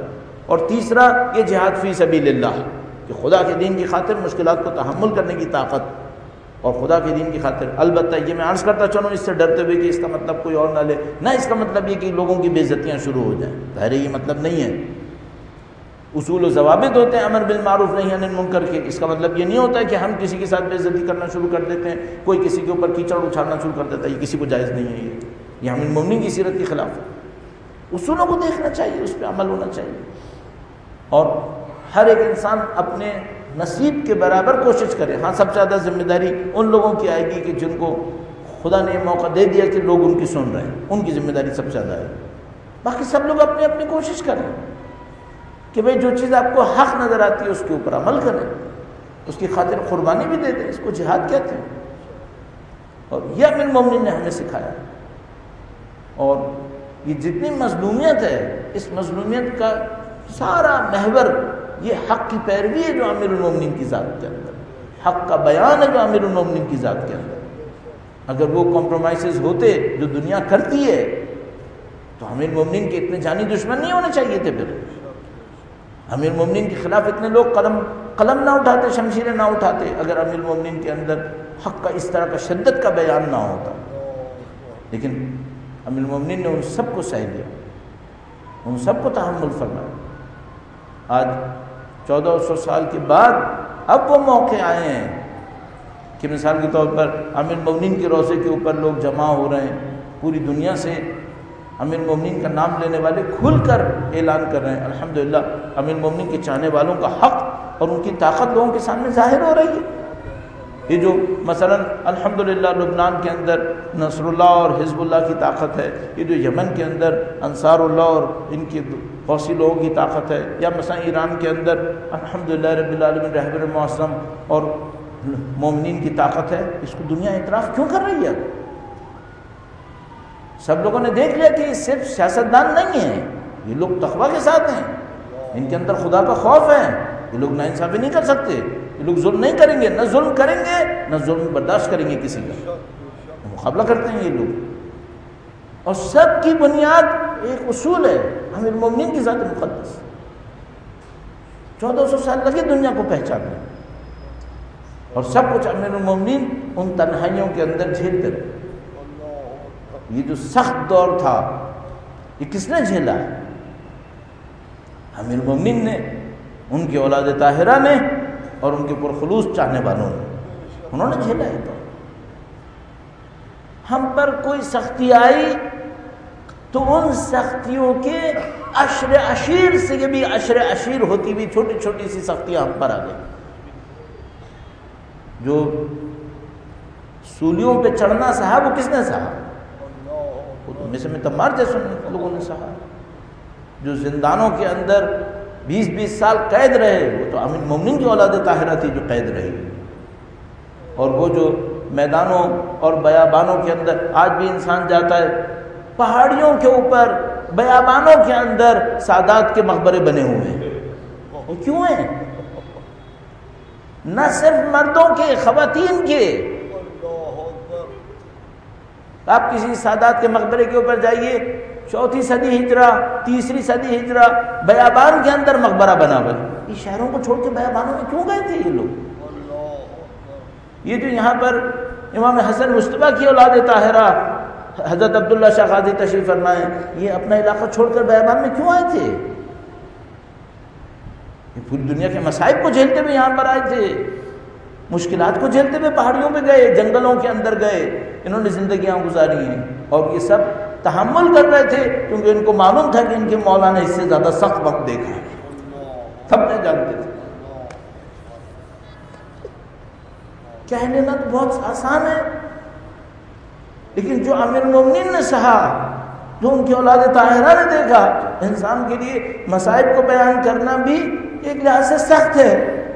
اور تیسرا یہ جہاد فی سبیل اللہ کہ خدا کے دین کی خاطر مشکلات کو تحمل کرنے کی طاقت اور خدا کے دین کی خاطر. البتہ یہ میں عرض کرتا چلوں اس سے ڈرتے ہوئے کہ اس کا مطلب کوئی اور نہ لے، نہ اس کا مطلب یہ کہ لوگوں کی بے عزتیاں شروع ہو جائیں، ظاہر یہ مطلب نہیں ہے. اصول و ضوابط ہوتے ہیں امر بالمعروف نہی عن المنکر کے، اس کا مطلب یہ نہیں ہوتا ہے کہ ہم کسی کے ساتھ بے عزتی کرنا شروع کر دیتے ہیں، کوئی کسی کے اوپر کیچڑ اچھالنا شروع کر دیتا ہے، یہ کسی کو جائز نہیں ہے. یہ یہ ام المؤمنین کی سیرت کے خلاف ہے. اصولوں کو دیکھنا چاہیے، اس پہ عمل ہونا چاہیے، اور ہر ایک انسان اپنے نصیب کے برابر کوشش کرے. ہاں سب سے زیادہ ذمہ داری ان لوگوں کی آئے گی کہ جن کو خدا نے موقع دے دیا کہ لوگ ان کی سن رہے ہیں، ان کی ذمہ داری سب سے زیادہ ہے. باقی سب لوگ اپنی اپنی کوشش کریں کہ بھئی جو چیز آپ کو حق نظر آتی ہے اس کے اوپر عمل کریں، اس کی خاطر قربانی بھی دے دیں. اس کو جہاد کہتے ہیں، اور یہ امیر المومنین نے ہمیں سکھایا. اور یہ جتنی مظلومیت ہے، اس مظلومیت کا سارا محور یہ حق کی پیروی ہے جو امیر المومنین کی ذات کے اندر، حق کا بیان ہے جو امیر المومنین کی ذات کے اندر. اگر وہ کمپرومائزز ہوتے جو دنیا کرتی ہے تو امیر المومنین کے اتنے جانی دشمن نہیں ہونے چاہیے تھے. پھر امیر المومنین کے خلاف اتنے لوگ قلم قلم نہ اٹھاتے، شمشیریں نہ اٹھاتے اگر امیر المومنین کے اندر حق کا اس طرح کا شدت کا بیان نہ ہوتا. لیکن امیر المومنین نے ان سب کو سہ لیا، ان سب کو تحمل فرمایا. آج چودہ سو سال کے بعد اب وہ موقع آئے ہیں کہ مثال کے طور پر امیر المومنین کے روضے کے اوپر لوگ جمع ہو رہے ہیں، پوری دنیا سے امیر المومنین کا نام لینے والے کھل کر اعلان کر رہے ہیں. الحمدللہ امیر المومنین کے چاہنے والوں کا حق اور ان کی طاقت لوگوں کے سامنے ظاہر ہو رہی ہے. یہ جو مثلا الحمدللہ لبنان کے اندر نصر اللہ اور حزب اللہ کی طاقت ہے، یہ جو یمن کے اندر انصار اللہ اور ان کے حوثی لوگوں کی طاقت ہے، یا مثلا ایران کے اندر الحمدللہ رب العالمین رہبر معظم اور مومنین کی طاقت ہے، اس کو دنیا اعتراف کیوں کر رہی ہے؟ سب لوگوں نے دیکھ لیا کہ یہ صرف سیاستدان نہیں ہیں، یہ لوگ تقویٰ کے ساتھ ہیں، ان کے اندر خدا کا خوف ہے. یہ لوگ ناانصافی نہیں کر سکتے، یہ لوگ ظلم نہیں کریں گے، نہ ظلم کریں گے نہ ظلم برداشت کریں گے کسی کا. مقابلہ کرتے ہیں یہ لوگ، اور سب کی بنیاد ایک اصول ہے امیر المومنین کی ذات مقدس. چودہ سو سال لگے دنیا کو پہچاننے، اور سب کچھ امیر المومنین ان تنہائیوں کے اندر جھیلتے رہے. یہ جو سخت دور تھا یہ کس نے جھیلا ہے؟ امیر المومنین نے، ان کی اولاد طاہرہ نے، اور ان کے پرخلوص چاہنے والوں نے، انہوں نے جھیلا ہے. تو ہم پر کوئی سختی آئی تو ان سختیوں کے عشر عشیر سے یہ بھی عشر عشیر ہوتی بھی چھوٹی چھوٹی سی سختیاں ہم پر آ گئی. جو سولیوں پہ چڑھنا سہا وہ کس نے سہا؟ وہ تو مثل میں تمار جیسے لوگوں نے سہا. جو زندانوں کے اندر بیس بیس سال قید رہے وہ تو امیر المومنین کی اولاد طاہرہ تھی جو قید رہی. اور وہ جو میدانوں اور بیابانوں کے اندر آج بھی انسان جاتا ہے، پہاڑیوں کے اوپر بیابانوں کے اندر سادات کے مقبرے بنے ہوئے ہیں. وہ کیوں ہیں؟ نہ صرف مردوں کے، خواتین کے. آپ کسی سادات کے مقبرے کے اوپر جائیے، چوتھی صدی ہجرہ، تیسری صدی ہجرہ، بیابان کے اندر مقبرہ بنا ہوا ہے. یہ شہروں کو چھوڑ کے بیابانوں میں کیوں گئے تھے یہ لوگ؟ یہ جو یہاں پر امام حسن مصطفیٰ کی اولاد طاہرہ حضرت عبداللہ شاہ غازی تشریف فرمائے، یہ اپنا علاقہ چھوڑ کر بیابان میں کیوں آئے تھے؟ یہ پوری دنیا کے مصائب کو جھیلتے ہوئے یہاں پر آئے تھے، مشکلات کو جھیلتے ہوئے پہاڑیوں پہ گئے، جنگلوں کے اندر گئے، انہوں نے زندگیاں گزاری ہیں. اور یہ سب تحمل کر رہے تھے کیونکہ ان کو معلوم تھا کہ ان کے مولا نے اس سے زیادہ سخت وقت دیکھا ہے. سب نے جانتے تھے. کہہ لینا تو بہت آسان ہے، لیکن جو امیر المومنین نے سہا، جو ان کی اولاد طاہرہ نے دیکھا، انسان کے لیے مصائب کو بیان کرنا بھی ایک لحاظ سے سخت ہے.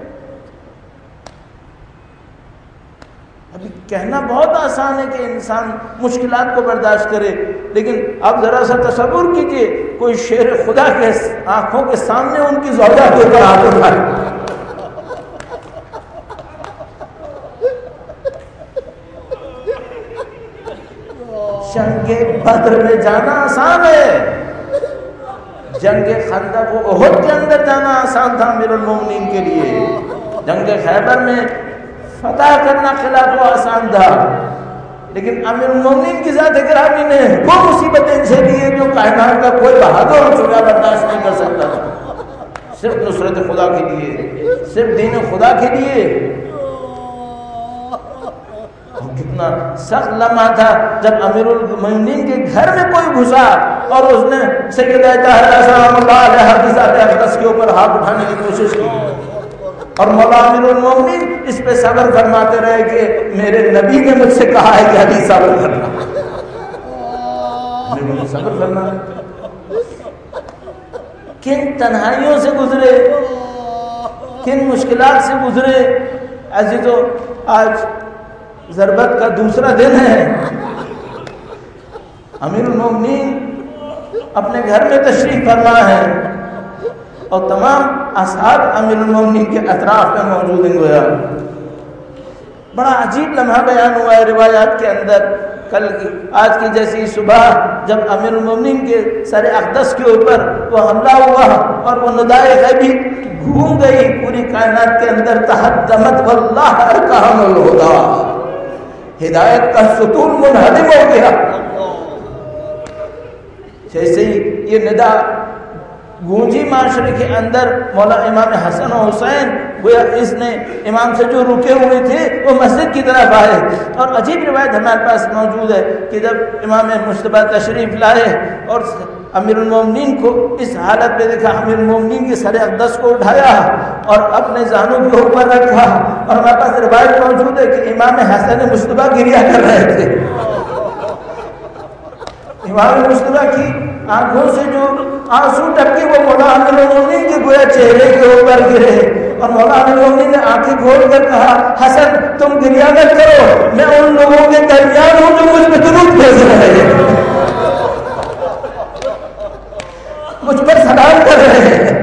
ابھی کہنا بہت آسان ہے کہ انسان مشکلات کو برداشت کرے، لیکن اب ذرا سا تصور کیجئے کوئی شیر خدا کے آنکھوں کے سامنے ان کی زوجہ کے اوپر ہاتھ اٹھائے. جنگ بدر میں جانا آسان ہے، جنگ خندق و احد کے اندر جانا آسان تھا امیر المومنین کے لیے، جنگ خیبر میں فتح کرنا قلعہ کو آسان تھا، لیکن امیر المومنین کی ذات گرامی نے وہ مصیبتیں جھیلی ہیں جو کائنات کا کوئی بہادر اور شجاع برداشت نہیں کر سکتا تھا، صرف نصرت خدا کے لیے، صرف دین خدا کے لیے۔ کتنا سخت لمحہ تھا جب امیر المومنین کے گھر میں کوئی گھسا اور اس نے سیدہ طاہرہ سلام اللہ علیہا کی ذات اقدس کے اوپر ہاتھ اٹھانے کی کوشش کی، اور مولا امیر المومنین اس پہ صبر فرماتے رہے کہ میرے نبی نے مجھ سے کہا ہے کہ ابھی صبر کرنا، ہمیں صبر کرنا۔ کن تنہائیوں سے گزرے، کن مشکلات سے گزرے عزیزو۔ آج ضربت کا دوسرا دن ہے، امیر المومنین اپنے گھر میں تشریف فرما ہے اور تمام اصحاب امیر المومنین کے اطراف میں موجود ہیں۔ گویا بڑا عجیب لمحہ بیان ہوا ہے روایات کے اندر، کل کی آج کی جیسی صبح جب امیر المومنین کے سر اقدس کے اوپر وہ حملہ ہوا اور وہ ندائے غیبی گھوم گئی پوری کائنات کے اندر، تحدمت واللہ ارکان الہدی، ہدایت کا ستون منہدم ہو گیا۔ جیسے ہی یہ ندا گونجی معاشرے کے اندر، مولا امام حسن و حسین گویا اس نے امام سے جو رکے ہوئے تھے وہ مسجد کی طرف آئے، اور عجیب روایت ہمارے پاس موجود ہے کہ جب امام مجتبیٰ تشریف لائے اور امیر المومنین کو اس حالت میں دیکھا، امیر المومنین کے سر اقدس کو اٹھایا اور اپنے زانوں کے اوپر رکھا، اور ہمارے پاس روایت موجود ہے کہ امام حسن مجتبیٰ گریہ کر رہے تھے۔ امام مجتبیٰ کی آنکھوں سے جو آنسو ٹپکے وہ مولا امیر المومنین کے گویا چہرے کے اوپر گرے، اور مولا امیر المومنین نے آنکھیں کھول کر کہا حسن تم گریہ مت کرو، میں ان لوگوں کے درمیان ہوں جو مجھ پہ درود بھیج رہے ہیں، مجھ پر سلام کر رہے ہیں۔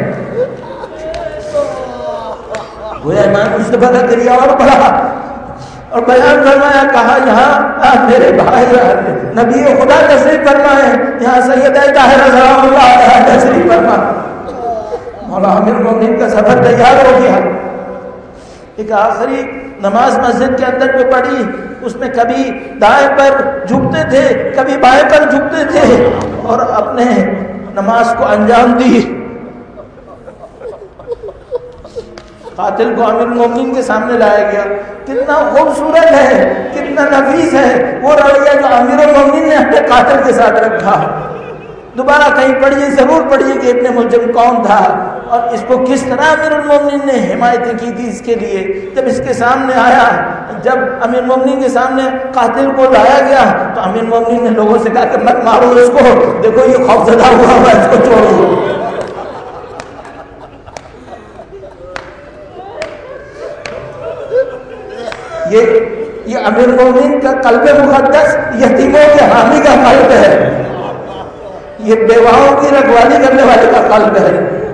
گویا امام مجتبیٰ کا گریہ اور بڑھا اور بیان فرمایا، کہا یہاں میرے بھائی نبی خدا تشریف فرما ہے، یہاں سیدہ طاہرہ سلام اللہ علیہا تشریف فرما۔ مولا امیر المومنین کا سفر تیار ہو گیا۔ ایک آخری نماز مسجد کے اندر جو پڑھی اس میں کبھی دائیں پر جھکتے تھے کبھی بائیں پر جھکتے تھے اور اپنے نماز کو انجام دی۔ قاتل کو امیر المومنین کے سامنے لایا گیا۔ کتنا خوبصورت ہے، کتنا نفیس ہے وہ رویہ جو امیر المومنین نے اپنے قاتل کے ساتھ رکھا۔ دوبارہ کہیں پڑھیے، ضرور پڑھیے کہ ابن ملجم کون تھا اور اس کو کس طرح امیر المومنین نے حمایتیں کی تھی اس کے لیے۔ جب اس کے سامنے آیا، جب امیر المومنین کے سامنے قاتل کو لایا گیا تو امیر المومنین نے لوگوں سے کہا کہ مت مارو اس کو، دیکھو یہ خوفزدہ ہوا ہوا، اس کو چھوڑو۔ یہ یہ امیر المومنین کا قلب مقدس یتیموں کے حامی کا قلب ہے، یہ بیواؤں کی رکھوالی کرنے والے کا قلب ہے۔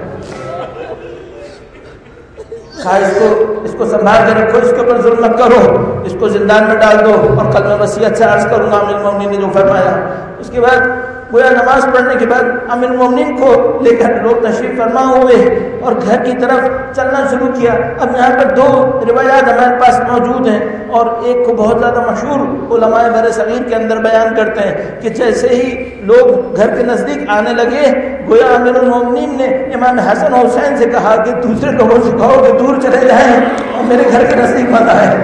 اس کو اس کو سنبھال کے رکھو، اس کے اوپر ظلم مت کرو، اس کو زندان میں ڈال دو، اور کل میں وصیت سے عرض کروں گا امیر المومنین نے جو فرمایا۔ اس کے بعد گویا نماز پڑھنے کے بعد امیر المومنین کو لے کر لوگ تشریف فرما ہوئے اور گھر کی طرف چلنا شروع کیا۔ اب یہاں پر دو روایات ہمارے پاس موجود ہیں، اور ایک کو بہت زیادہ مشہور علماء بر صغیر کے اندر بیان کرتے ہیں کہ جیسے ہی لوگ گھر کے نزدیک آنے لگے، گویا امیر المومنین نے امام حسن و حسین سے کہا کہ دوسرے لوگوں سے کہو کہ دور چلے جائیں اور میرے گھر کے نزدیک مت آئے۔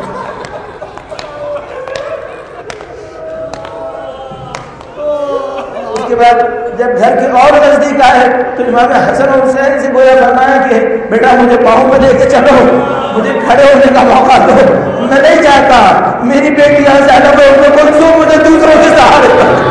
اس کے بعد جب گھر کے اور نزدیک آئے تو امام حسن و حسین سے گویا فرمایا کہ بیٹا مجھے پاؤں پہ لے کے چلو، مجھے کھڑے ہونے کا موقع دو، میں نہیں چاہتا میری بیٹی یہاں سے الگ ہو، مجھے دوسروں کے سہارے کر۔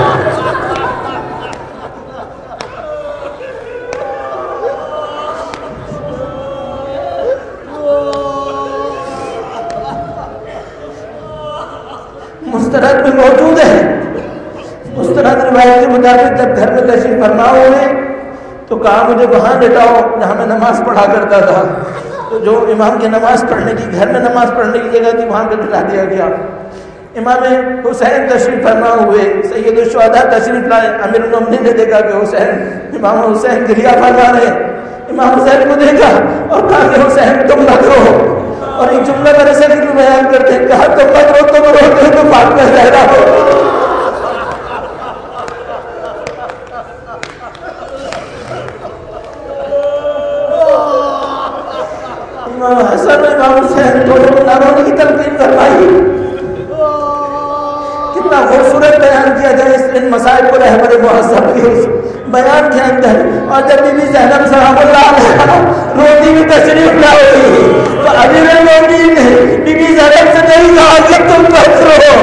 مستند میں موجود ہے، مستند روایت کے مطابق جب گھر میں تشریف فرما ہوئے تو کہا مجھے وہاں لٹاؤ جہاں میں نماز پڑھا کرتا تھا۔ تو جو امام کی نماز پڑھنے کی گھر میں نماز پڑھنے کی جگہ تھی وہاں پہ لٹا دیا گیا۔ امام حسین تشریف فرما ہوئے، سید الشہداء تشریف لائے، امیر المومنین نے دیکھا کہ حسین امام حسین گریا فرما رہے، امام حسین کو دیکھا اور کہا کہ حسین تم مت رو، اور ایک جملہ میرے سے بیان کرتے ہیں، کہا تم مت رو، تم روتے ہو تو فاطمہ زہرا ہو۔ امام حسن امام حسین دونوں کو نہ رونے کی تلقین فرمائی۔ کتنا خوبصورت بیان کیا جائے اس ان مسائل کو رہبر مہذب کے اس بیان کے اندر۔ اور جب بی بی زینب سلام اللہ علیہا روتی ہوئی تشریف لائی تو امیر المومنین نے بی بی زینب سے نہیں کہا کہ تم مت رو،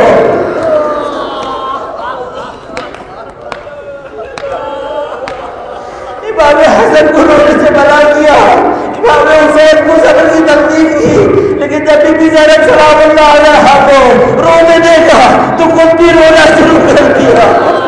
امام حسن کو رونے سے منع کیا، امام حسین کو صبر کی تلقین کی، لیکن جب بی بی زینب سلام اللہ علیہا کو رونے دیکھا تو خود بھی رونا شروع کر دیا۔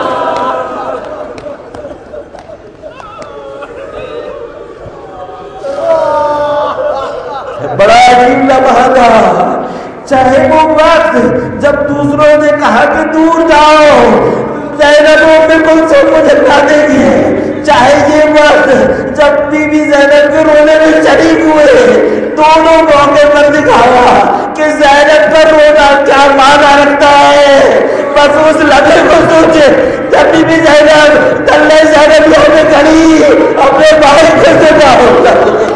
بڑا عجیب لمحہ تھا، چاہے وہ وقت جب دوسروں نے کہا کہ دور جاؤ زینب ام کلثوم کو جھٹکا دے گی، چاہے یہ وقت جب بی بی زینب کے رونے میں شریک ہوئے، دونوں موقع پر دکھایا کہ زینب کا رونا کیا معنی رکھتا ہے۔ بس اس لمحے کو سوچے جب بی بی زینب کلے زینب میں کھڑی اپنے بھائی کو سجا ہوتا،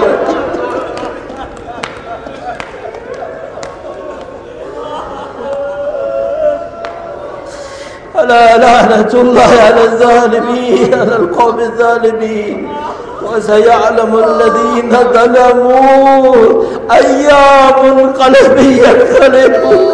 ألا لعنة الله على الظالمين على القوم الظالمين وسيعلم الذين ظلموا أي منقلب ينقلبون